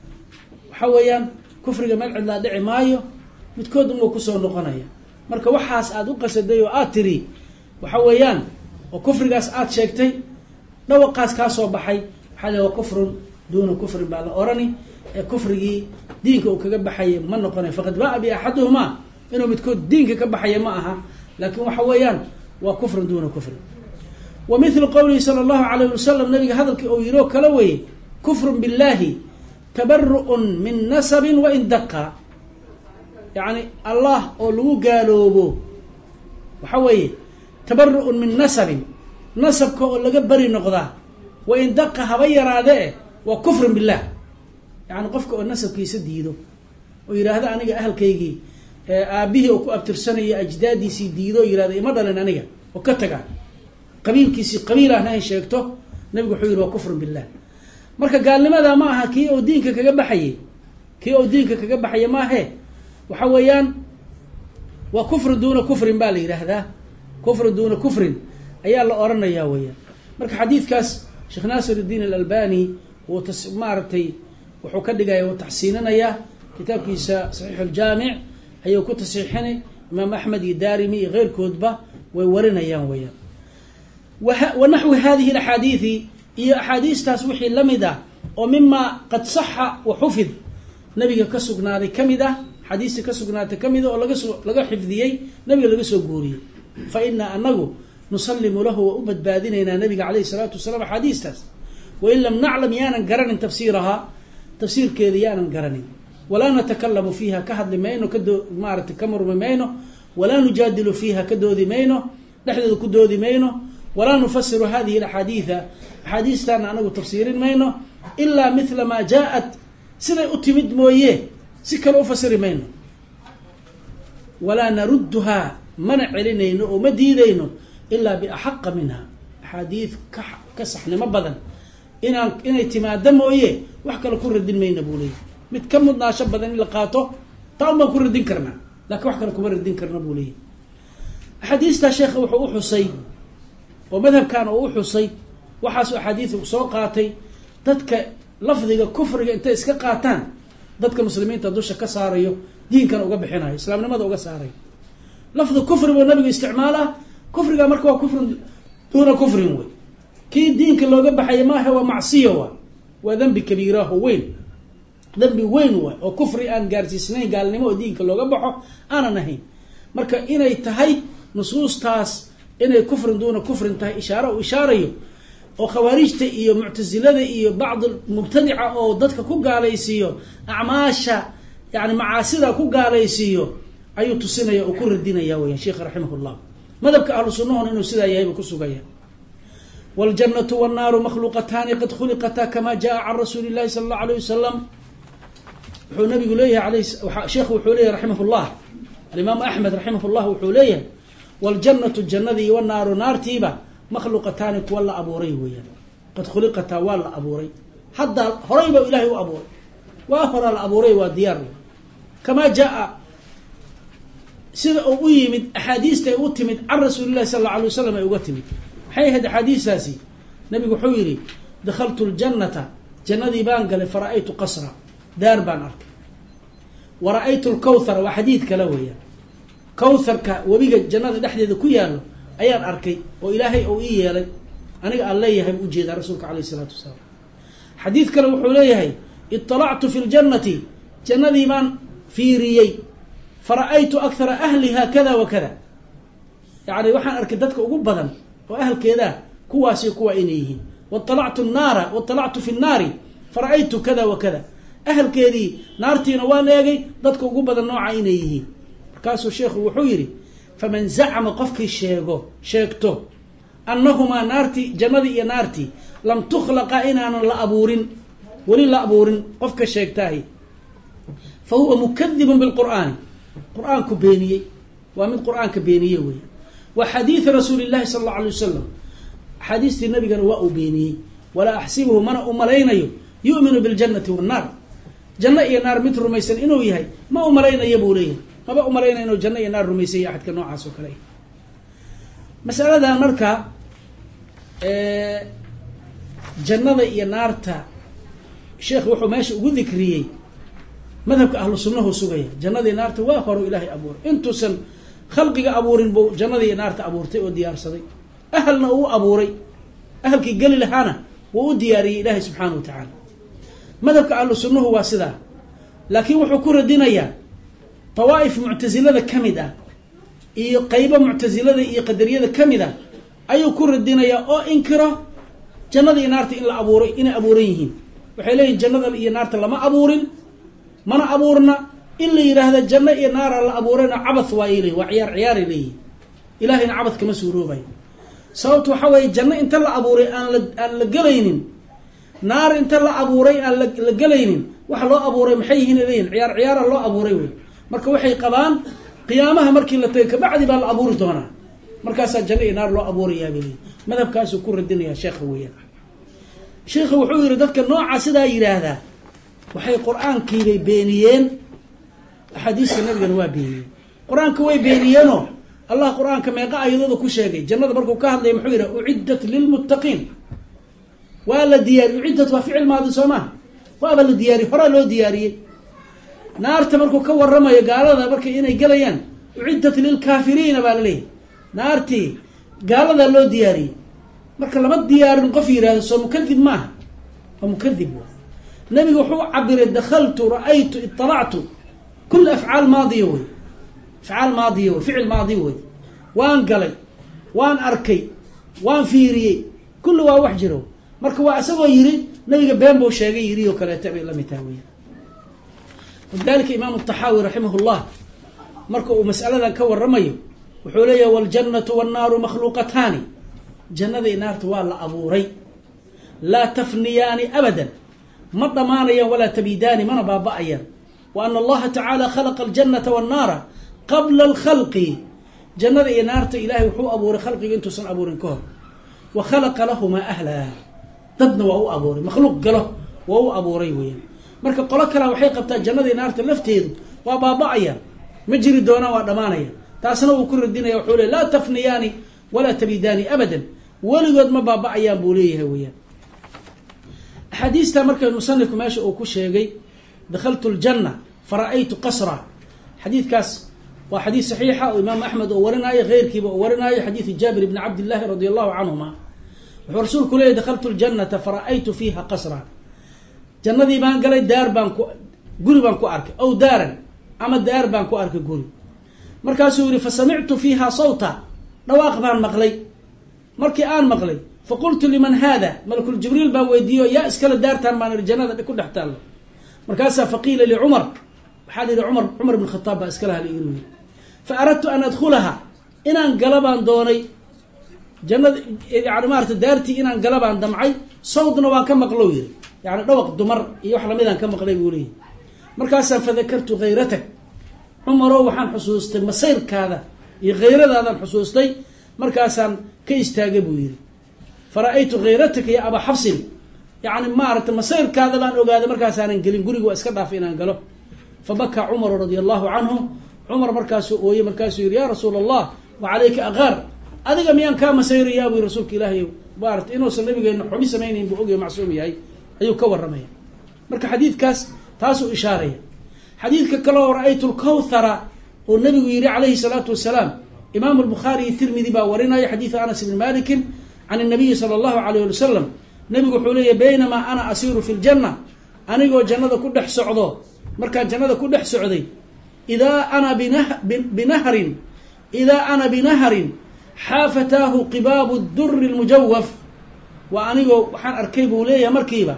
حويا كفر جمال لا دعي مايو midkood uu ku soo noqonaya marka waxaas aad u qasaday oo aad tiri waxa weeyaan oo kufrigaas aad sheegtay dhawaqaas ka soo baxay waxa la kufrun duuna kufri baa la orani ee kufrigi diinka uu kaga baxay ma noqonay faqad baa bi ahaduhuma inuu midkood diinka ka baxay ma aha laakiin waxa weeyaan waa kufrun duuna kufri wa mithlu qawli sallallahu alayhi wasallam nabiga hadalkii uu yiro kala way kufrun billahi tabarru'un min nasab wa in daqa يعني الله أو لو قالوا بو وحوي تبرؤ من نسب نسب كو لغا بري نقدا وإن دق هبير هذا وكفر بالله يعني قفك النسب كي سديدو ويرى هذا أنا أهل كيجي أبيه أو أبترسني أجدادي سيديدو يرى هذا ما دلنا أنا وكتجا قبيل كيسي قبيلة هنا شيكته نبي حير وكفر بالله مركا قال لماذا معها كي أو دينك كجب حي كي أو دينك كجب حي ما هي وحويان وكفر دون كفر بالي هذا كفر دون كفر أي الله أرنا يا ويا مرك حديث كاس شيخ ناصر الدين الألباني وتسمارتي وحكد جاي وتحسيننا يا كتاب كيسا صحيح الجامع هي كتب صحيحني إمام أحمد الدارمي غير كتبة وورنا يا ويا ونحو هذه الأحاديث هي أحاديث تسويح لمدة ومما قد صح وحفظ نبي كسقنا هذه كمدة حديث كسقناته كميده oo laga soo laga xifdiyay nabiga laga soo guuriyay fa inna anagu nusallimu lahu wa ubadbaadinayna nabiga kaleey salaatu wasalaam hadiistas wa in lam na'lam yanan garan tafsiraha tafsirkeeda yanan garanin wala natakallamu fiha ka hadli mayno ka maarta kamar mayno wala nujadilu fiha ka doodi mayno dhaxdeedu ku doodi mayno wala nufassiru hadhihi alhaditha hadistan anagu tafsirin mayno illa mithla ma ja'at sida utimid mooyee سكر أفسر منه ولا نردها منع لنينه ومدينه إلا بأحق منها حديث كسحنا ما بدن إن إن اعتماد دم وإيه وحكى لكل الدين مين بوليه متكمل شاب بدن لقاته طعم كل الدين كرنا لكن وحكى لكل الدين كرنا بوليه حديث تا شيخ وحصي ومذهب كان وحصي وحاسو حديث وسوقاتي تدك لفظه كفر أنت إسكاقاتان dadka muslimiinta dusha ka saarayo diinkan uga bixinayo islaamnimada uga saarayo lafdu kufri oo nabiga isticmaala kufriga marka waa kufr duuna kufrin way ki diinka looga baxay ma aha waa macsiyo waa waa dambi kabiira oo weyn dambi weyn waa oo kufri aan gaarsiisnay gaalnimo oo diinka looga baxo aanan ahayn marka inay tahay nusuustaas inay kufrin duuna kufrin tahay ishaaro oo ishaarayo oo khawaarijta iyo mu'tazilada iyo baad mubtadi'a oo dadka ku gaalaysiyo acmaasha yani macaasida ku gaalaysiyo ayu tusinaya oo ku radinaya weeyaan sheekh rahimahullah madhabka ahlus sunnah inuu sida yahay ku sugaya wal jannatu wan naru makhluqatan qad khuliqata kama jaa an rasulillahi sallallahu alayhi wasallam wuxuu nabigu leeyahay alayhi sheekh wuxuu leeyahay rahimahullah al-imam ahmad rahimahullah wuxuu leeyahay wal jannatu jannadi wan naru nartiba مخلوقتان كولا أبوري ويا قد خلقتا ولا أبوري حتى هريبا إلهي وأبوري وآخر الأبوري والديار كما جاء سيد أبوي من أحاديث تأتمد عن رسول الله صلى الله عليه وسلم يؤتمد حي هذا حديث ساسي نبي حويري دخلت الجنة جندي بانقل فرأيت قصرا دار بانارك ورأيت الكوثر وحديث كلوية كوثر ك وبيج الجنة دحدي ذكيانه ayaan arkay oo ilaahay oo ii yeelay aniga aan leeyahay u jeeda rasuulka kaleey salaatu wasalaam xadiis kale wuxuu leeyahay ittala'tu fil jannati jannadi man fiiriyay fara'aytu akthara ahliha kada wa kada yaani waxaan arkay dadka ugu badan oo ahlkeeda kuwaasi kuwa inayeen wattala'tu an-nara wattala'tu fi an-nari fara'aytu kada wa kada ahlkeedii naartiina waan eegay dadka ugu badan nooca inayeen markaasuu sheekhu wuxuu yiri فمن زعم قفك الشيغو شيغتو أنهما نارتي جندي يا نارتي لم تخلق إنان لا أبورين ولي لا أبورين قفك الشيغتاهي فهو مكذب بالقرآن القرآن كبيني ومن قرآن كبينية وي وحديث رسول الله صلى الله عليه وسلم حديث النبي قال وأو بيني ولا أحسبه من أملين يؤمن بالجنة والنار جنة يا نار مثل رميسن إنه يهي ما أملين يبوليه ما بقى أملين إنه جنة يا نار رميسية أحد كنوع عاسو كليه مسألة ذا مركا اه جنة يا نار تا الشيخ وحو ماشي وقل ذكريي مذهب أهل السنة هو سوغية جنة يا نار تا وافروا إلهي أبور انتو سن خلقك أبورين بو جنة يا نار تا أبورتي وديار صدي أهلنا هو أبوري أهلك قال لهانا ودياري إلهي سبحانه وتعالى مذهب أهل السنة هو سدا لكن وحو كور الدنيا طوائف معتزلة كمدة إيه قيبة معتزلة إيه قدرية كمدة أيو كور الدنيا أو إنكره جنة ينارت إلا أبوري إن أبوريهن وحيلين جنة ينارت لما أبورين من أبورنا إلا يرى هذا الجنة ينار الله أبورنا عبث وإليه وعيار عيار إليه إلهي عبث كما سوروبين صوت وحوي الجنة انت لا أبوري أن لقلينين نار انت لا أبوري أن لقلينين وحلو أبوري محيهن إليهن عيار عيار الله أبوري مركا وحي قبان قيامها مركي لتيك بعد بقى الأبور دونا مركا سجل نار الله أبوري يا بلي ماذا بكاسو كور الدنيا شيخ ويا شيخ وحوي ردتك النوع سدا يراهدا وحي قرآن كي بينيين أحاديث النبي نوا بينيين قرآن كوي بينيينو الله قرآن كما يقع يضاد كل شيء جنة بركو كهذا يمحويره أعدت للمتقين ولا ديار أعدت وفعل ماضي سوما وأبا الدياري فرا لو دياري نار تمركو كور رمى قال هذا بركي إني قليان أعدت للكافرين بالله نارتي قال هذا لو دياري مركا لما الديار قفير هذا سو مكذب معه ومكذب نبي وحو عبر دخلت رأيت اطلعت كل أفعال ماضية وي فعل ماضي وفعل ماضي وي وان قلي وان أركي وان فيري كل واحد جرو مركو واسوا يري نبي بين بو شيغي يري وكلا تبي لم يتاوي وذلك امام الطحاوي رحمه الله مركو مساله كور رمي وحوليه والجنه والنار مخلوقتان جنة نار ولا ابوري لا تفنيان ابدا ما ضمانيا ولا تبيدان من بابايا وان الله تعالى خلق الجنه والنار قبل الخلق جنة نارت إلهي وحو أبوري خلقي انتو سن أبوري كهر وخلق لهما أهلها ضدنا وهو أبوري مخلوق قاله وهو أبوري وين مركب قلق له وحيقة بتاع جنة نارت اللفتيد وبابعيا مجري دونا ودمانيا تاسنوا كل الدين يوحولي لا تفنياني ولا تبيداني أبدا ولقد ما بابعيا بوليه وين حديث مركب المصنف ماشي أو كشيء دخلت الجنة فرأيت قصرا حديث كاس وحديث صحيحة وإمام أحمد أورناي غير كيف أورناي حديث جابر بن عبد الله رضي الله عنهما ورسول كله دخلت الجنة فرأيت فيها قصرا جنة دي بان قال دار بانكو قولي بانكو أرك أو دارا أما دار بانكو أرك قولي مركاسوري فسمعت فيها صوتا نواق بان مقلي مركي آن مقلي فقلت لمن هذا ملك الجبريل بان ويديو يا اسكال الدار تان بان الجنة دي كل حتى مركاسا فقيل لعمر حادي عمر عمر بن الخطاب اسكلها لإيروي فأردت أن أدخلها إن انقلبان دوني جنة يعني مارت دارتي إن انقلبان دمعي صوتنا وان كم مقلوي يعني دوق دمر يوحنا ميدان كم مقلوي يقولي مركاسا فذكرت غيرتك عمر وحان حسوستي مسير كذا يغير هذا الحسوستي مركاسا كيستاجبوا يري فرأيت غيرتك يا أبا حفص يعني مارت مسير كذا بان أوجاد مركاسا ننقلين قولي واسكدها فينا انقلو فبكى عمر رضي الله عنه عمر مركاسو وهي مركاسو يا رسول الله وعليك أغار أذيك ميان كام سير يا أبو رسولك إلهي بارت إنه سنبي إنه حبي سمينين بوجي معصومي هاي أيو كور رميه مرك حديث كاس تاسو إشارة حديث كلو رأيت الكوثر والنبي يري عليه الصلاة والسلام إمام البخاري الترمذي باورنا حديث أنس بن مالك عن النبي صلى الله عليه وسلم نبي حولي بينما أنا أسير في الجنة أنا جو جنة كل حسعده مركا جنة كل حسعدي إذا أنا بنه بنهر إذا أنا بنهر حافتاه قباب الدر المجوف وأنا جو حن أركبه ليه مركبة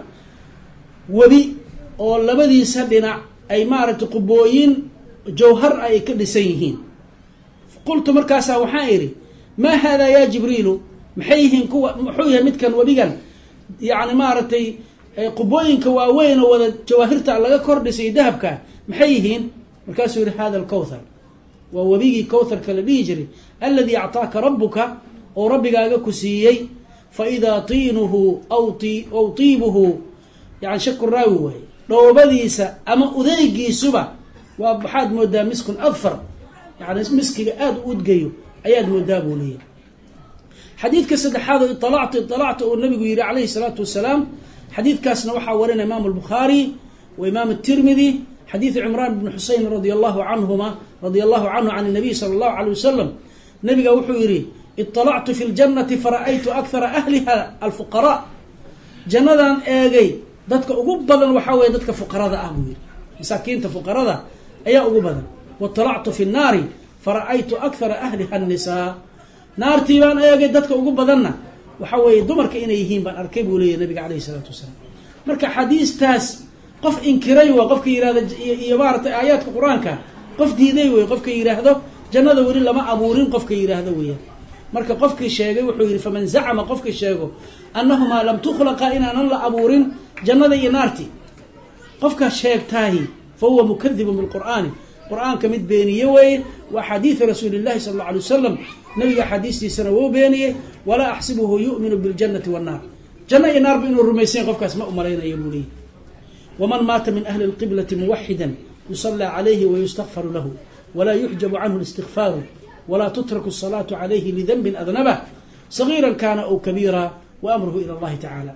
وبي أو لبدي سبنا أي مارة قبوين جوهر أي كل سيهين قلت مركاسا وحائري ما هذا يا جبريل محيهن كوا محويها متكن وبيجن يعني مارتي قبوين كواوين وذا جواهرت على كرد سي ذهبك محيهن مركاسو هذا الكوثر ووبيجي كوثر كالبيجري الذي أعطاك ربك أو ربك أجاكسيي فإذا طينه أو طي أو طيبه يعني شك الراوي لو بديس أما أذيجي سبع وبحد مدة مسك أظفر يعني مسك آد أودجيو أياد مدابو لي حديث كسد هذا اطلعت اطلعت والنبي يقول عليه الصلاة والسلام حديث كاسنا وحاورنا إمام البخاري وإمام الترمذي حديث عمران بن حسين رضي الله عنهما رضي الله عنه عن النبي صلى الله عليه وسلم نبي وحيري اطلعت في الجنة فرأيت أكثر أهلها الفقراء جنة أجي ذاتك أقبضا وحاوي ذاتك فقراء أهوير مساكين فقراء أي أقبضا واطلعت في النار فرأيت أكثر أهلها النساء نار تيبان أجي ذاتك أقبضا وحاوي دمرك إن يهين بان أركبوا لي النبي عليه الصلاة والسلام مركا حديث تاس قف إنكري وقف كيراد يبارة آيات القرآن قف ديدي وقف كيراد جنة وري لما أبورين قف كيراد ويا مركا قف كيشاجي وحير فمن زعم قف كيشاجو أنهما لم تخلق إن أن لا أبورين جنة ينارتي قف كشاج تاهي فهو مكذب بالقرآن القرآن كمد بيني وي وحديث رسول الله صلى الله عليه وسلم نبي حديثي سنوو بيني ولا أحسبه يؤمن بالجنة والنار جنة ينار بين الرميسين قف كاسماء مرينا يقولي ومن مات من أهل القبلة موحدا يصلى عليه ويستغفر له ولا يحجب عنه الاستغفار ولا تترك الصلاة عليه لذنب أذنبه صغيرا كان أو كبيرا وأمره إلى الله تعالى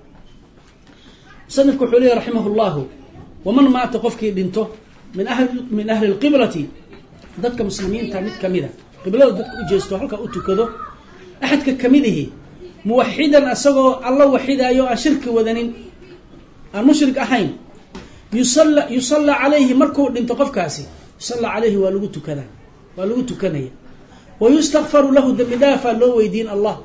صنفك حليه رحمه الله ومن مات قفك بنته من أهل من أهل القبلة ذاتك مسلمين تعمد كميدة قبلة ذاتك أجيستو حلقة أتو كذو أحد كميده موحدا أسوأ الله وحيدا أيها شرك وذنين المشرك أحين يصلى يصلى عليه مركو لنتقف كاسي يصلى عليه ولغتو كذا ولغتو كنية ويستغفر له دم دافع لو ويدين الله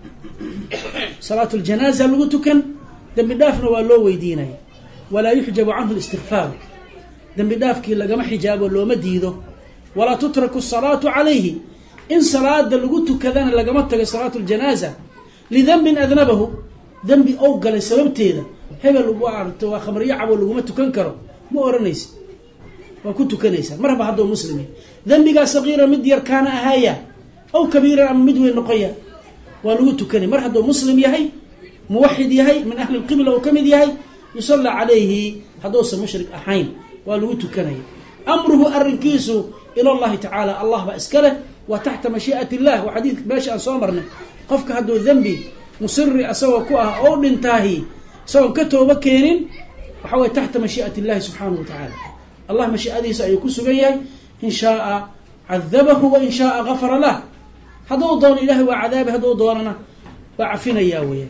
صلاة الجنازة لغتو كن دم دافنا ولو ويدينه ولا يحجب عنه الاستغفار دم دافك لقم حجاب ولو مديده ولا تترك الصلاة عليه إن صلاة لغتو كذا لقمتك صلاة الجنازة لذنب أذنبه ذنب أوقل سببتي hebel ugu arto waa khamriyo cabo laguma tukan karo ma oranaysa waa ku tukanaysa marba hadoo muslimi dambiga saqiira mid yar kana ahaya aw kabiira am mid weyn noqoya waa lagu tukanay mar hadoo muslim yahay muwahhid yahay min ahli alqibla oo kamid yahay yusalla alayhi hadoo sa mushrik ahayn waa lagu tukanay amruhu arrinkiisu ila allah ta'ala allah ba iskale wa tahta mashi'ati allah wa hadith baasha an soo marnay qofka hadoo dambi musirri asawa ku ah oo dhintahi سواء كتوبة كينين وحوي تحت مشيئة الله سبحانه وتعالى الله مشيئته سيكون سبيا إن شاء عذبه وإن شاء غفر له هذا دون إله وعذابه هذا دورنا وعفنا ياويا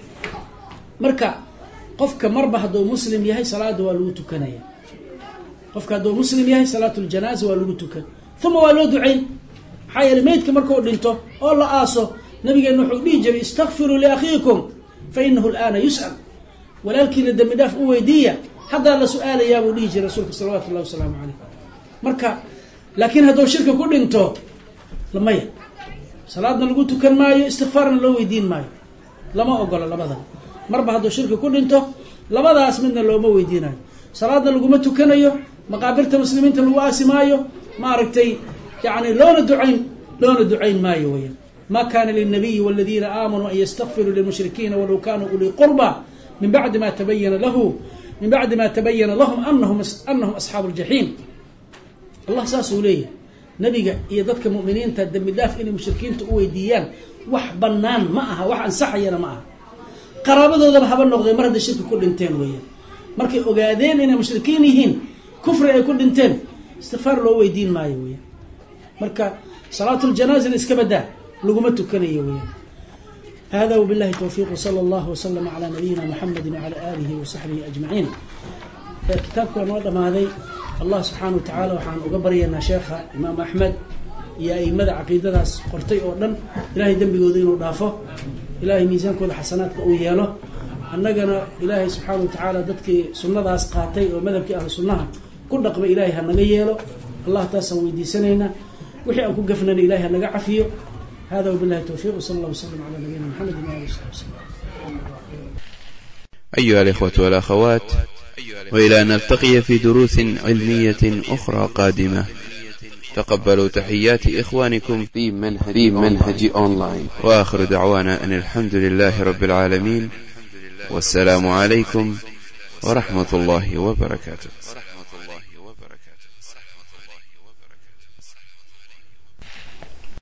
مركا قفك مربى هذا مسلم يهي صلاة والوتو كنيا قفك هذا مسلم يهي صلاة الجنازة والوتو كن ثم والو دعين حي الميت كمركو دينتو الله آسو نبي نوح بيجري استغفروا لأخيكم فإنه الآن يسأل ولكن الدم داف ويدية هذا لا سؤال يا ابو ديجي رسولك صلى الله عليه وسلم عليه مركا لكن هذا الشرك كل انتو لما ي صلاتنا لو تكن ماي استغفارنا لو ويدين ماي لما اقول لبدا مربا هذا الشرك كل انتو لبداس منا لو ما ويديناي صلاتنا لو ما تكنيو مقابرته مسلمين لو واسمايو ما ركتي يعني لون دعين لون دعين ماي ويا ما كان للنبي والذين امنوا ان يستغفروا للمشركين ولو كانوا اولي قربى من بعد ما تبين له من بعد ما تبين لهم أنهم أنهم أصحاب الجحيم الله ساسو ليه نبي يدك مؤمنين تدم الله إن المشركين تقوي ديان وح بنان معها وح أنصحينا معها قرابة ذا بحب النقد مرد الشرك كل انتين ويا مركي أجادين إن المشركين يهين كفر كل انتين استغفار له ويدين ما يويا مركا صلاة الجنازة الإسكبدة لقمته كنية ويا هذا وبالله التوفيق وصلى الله وسلم على نبينا محمد وعلى آله وصحبه أجمعين كتابكم الوضع هذا الله سبحانه وتعالى وحان أقبرينا شيخ إمام أحمد يا أي مدى عقيدة قرطي أولا إلهي دنبي قدين ودافه إلهي ميزان كل حسنات قوية له أننا إلهي سبحانه وتعالى ذاتك سنة أسقاطي ومذهبك أهل سنة كل رقم إلهي هنغيه له الله تاسوي دي سنين وحي أكو قفنا إلهي هنغا عفيه هذا وبالله التوفيق وصلى الله وسلم على نبينا محمد وعلى اله وصحبه. أيها الإخوة والأخوات، وإلى أن نلتقي في دروس علمية أخرى قادمة، تقبلوا تحيات إخوانكم في منهج, في منهج أونلاين. وآخر دعوانا أن الحمد لله رب العالمين، والسلام عليكم ورحمة الله وبركاته.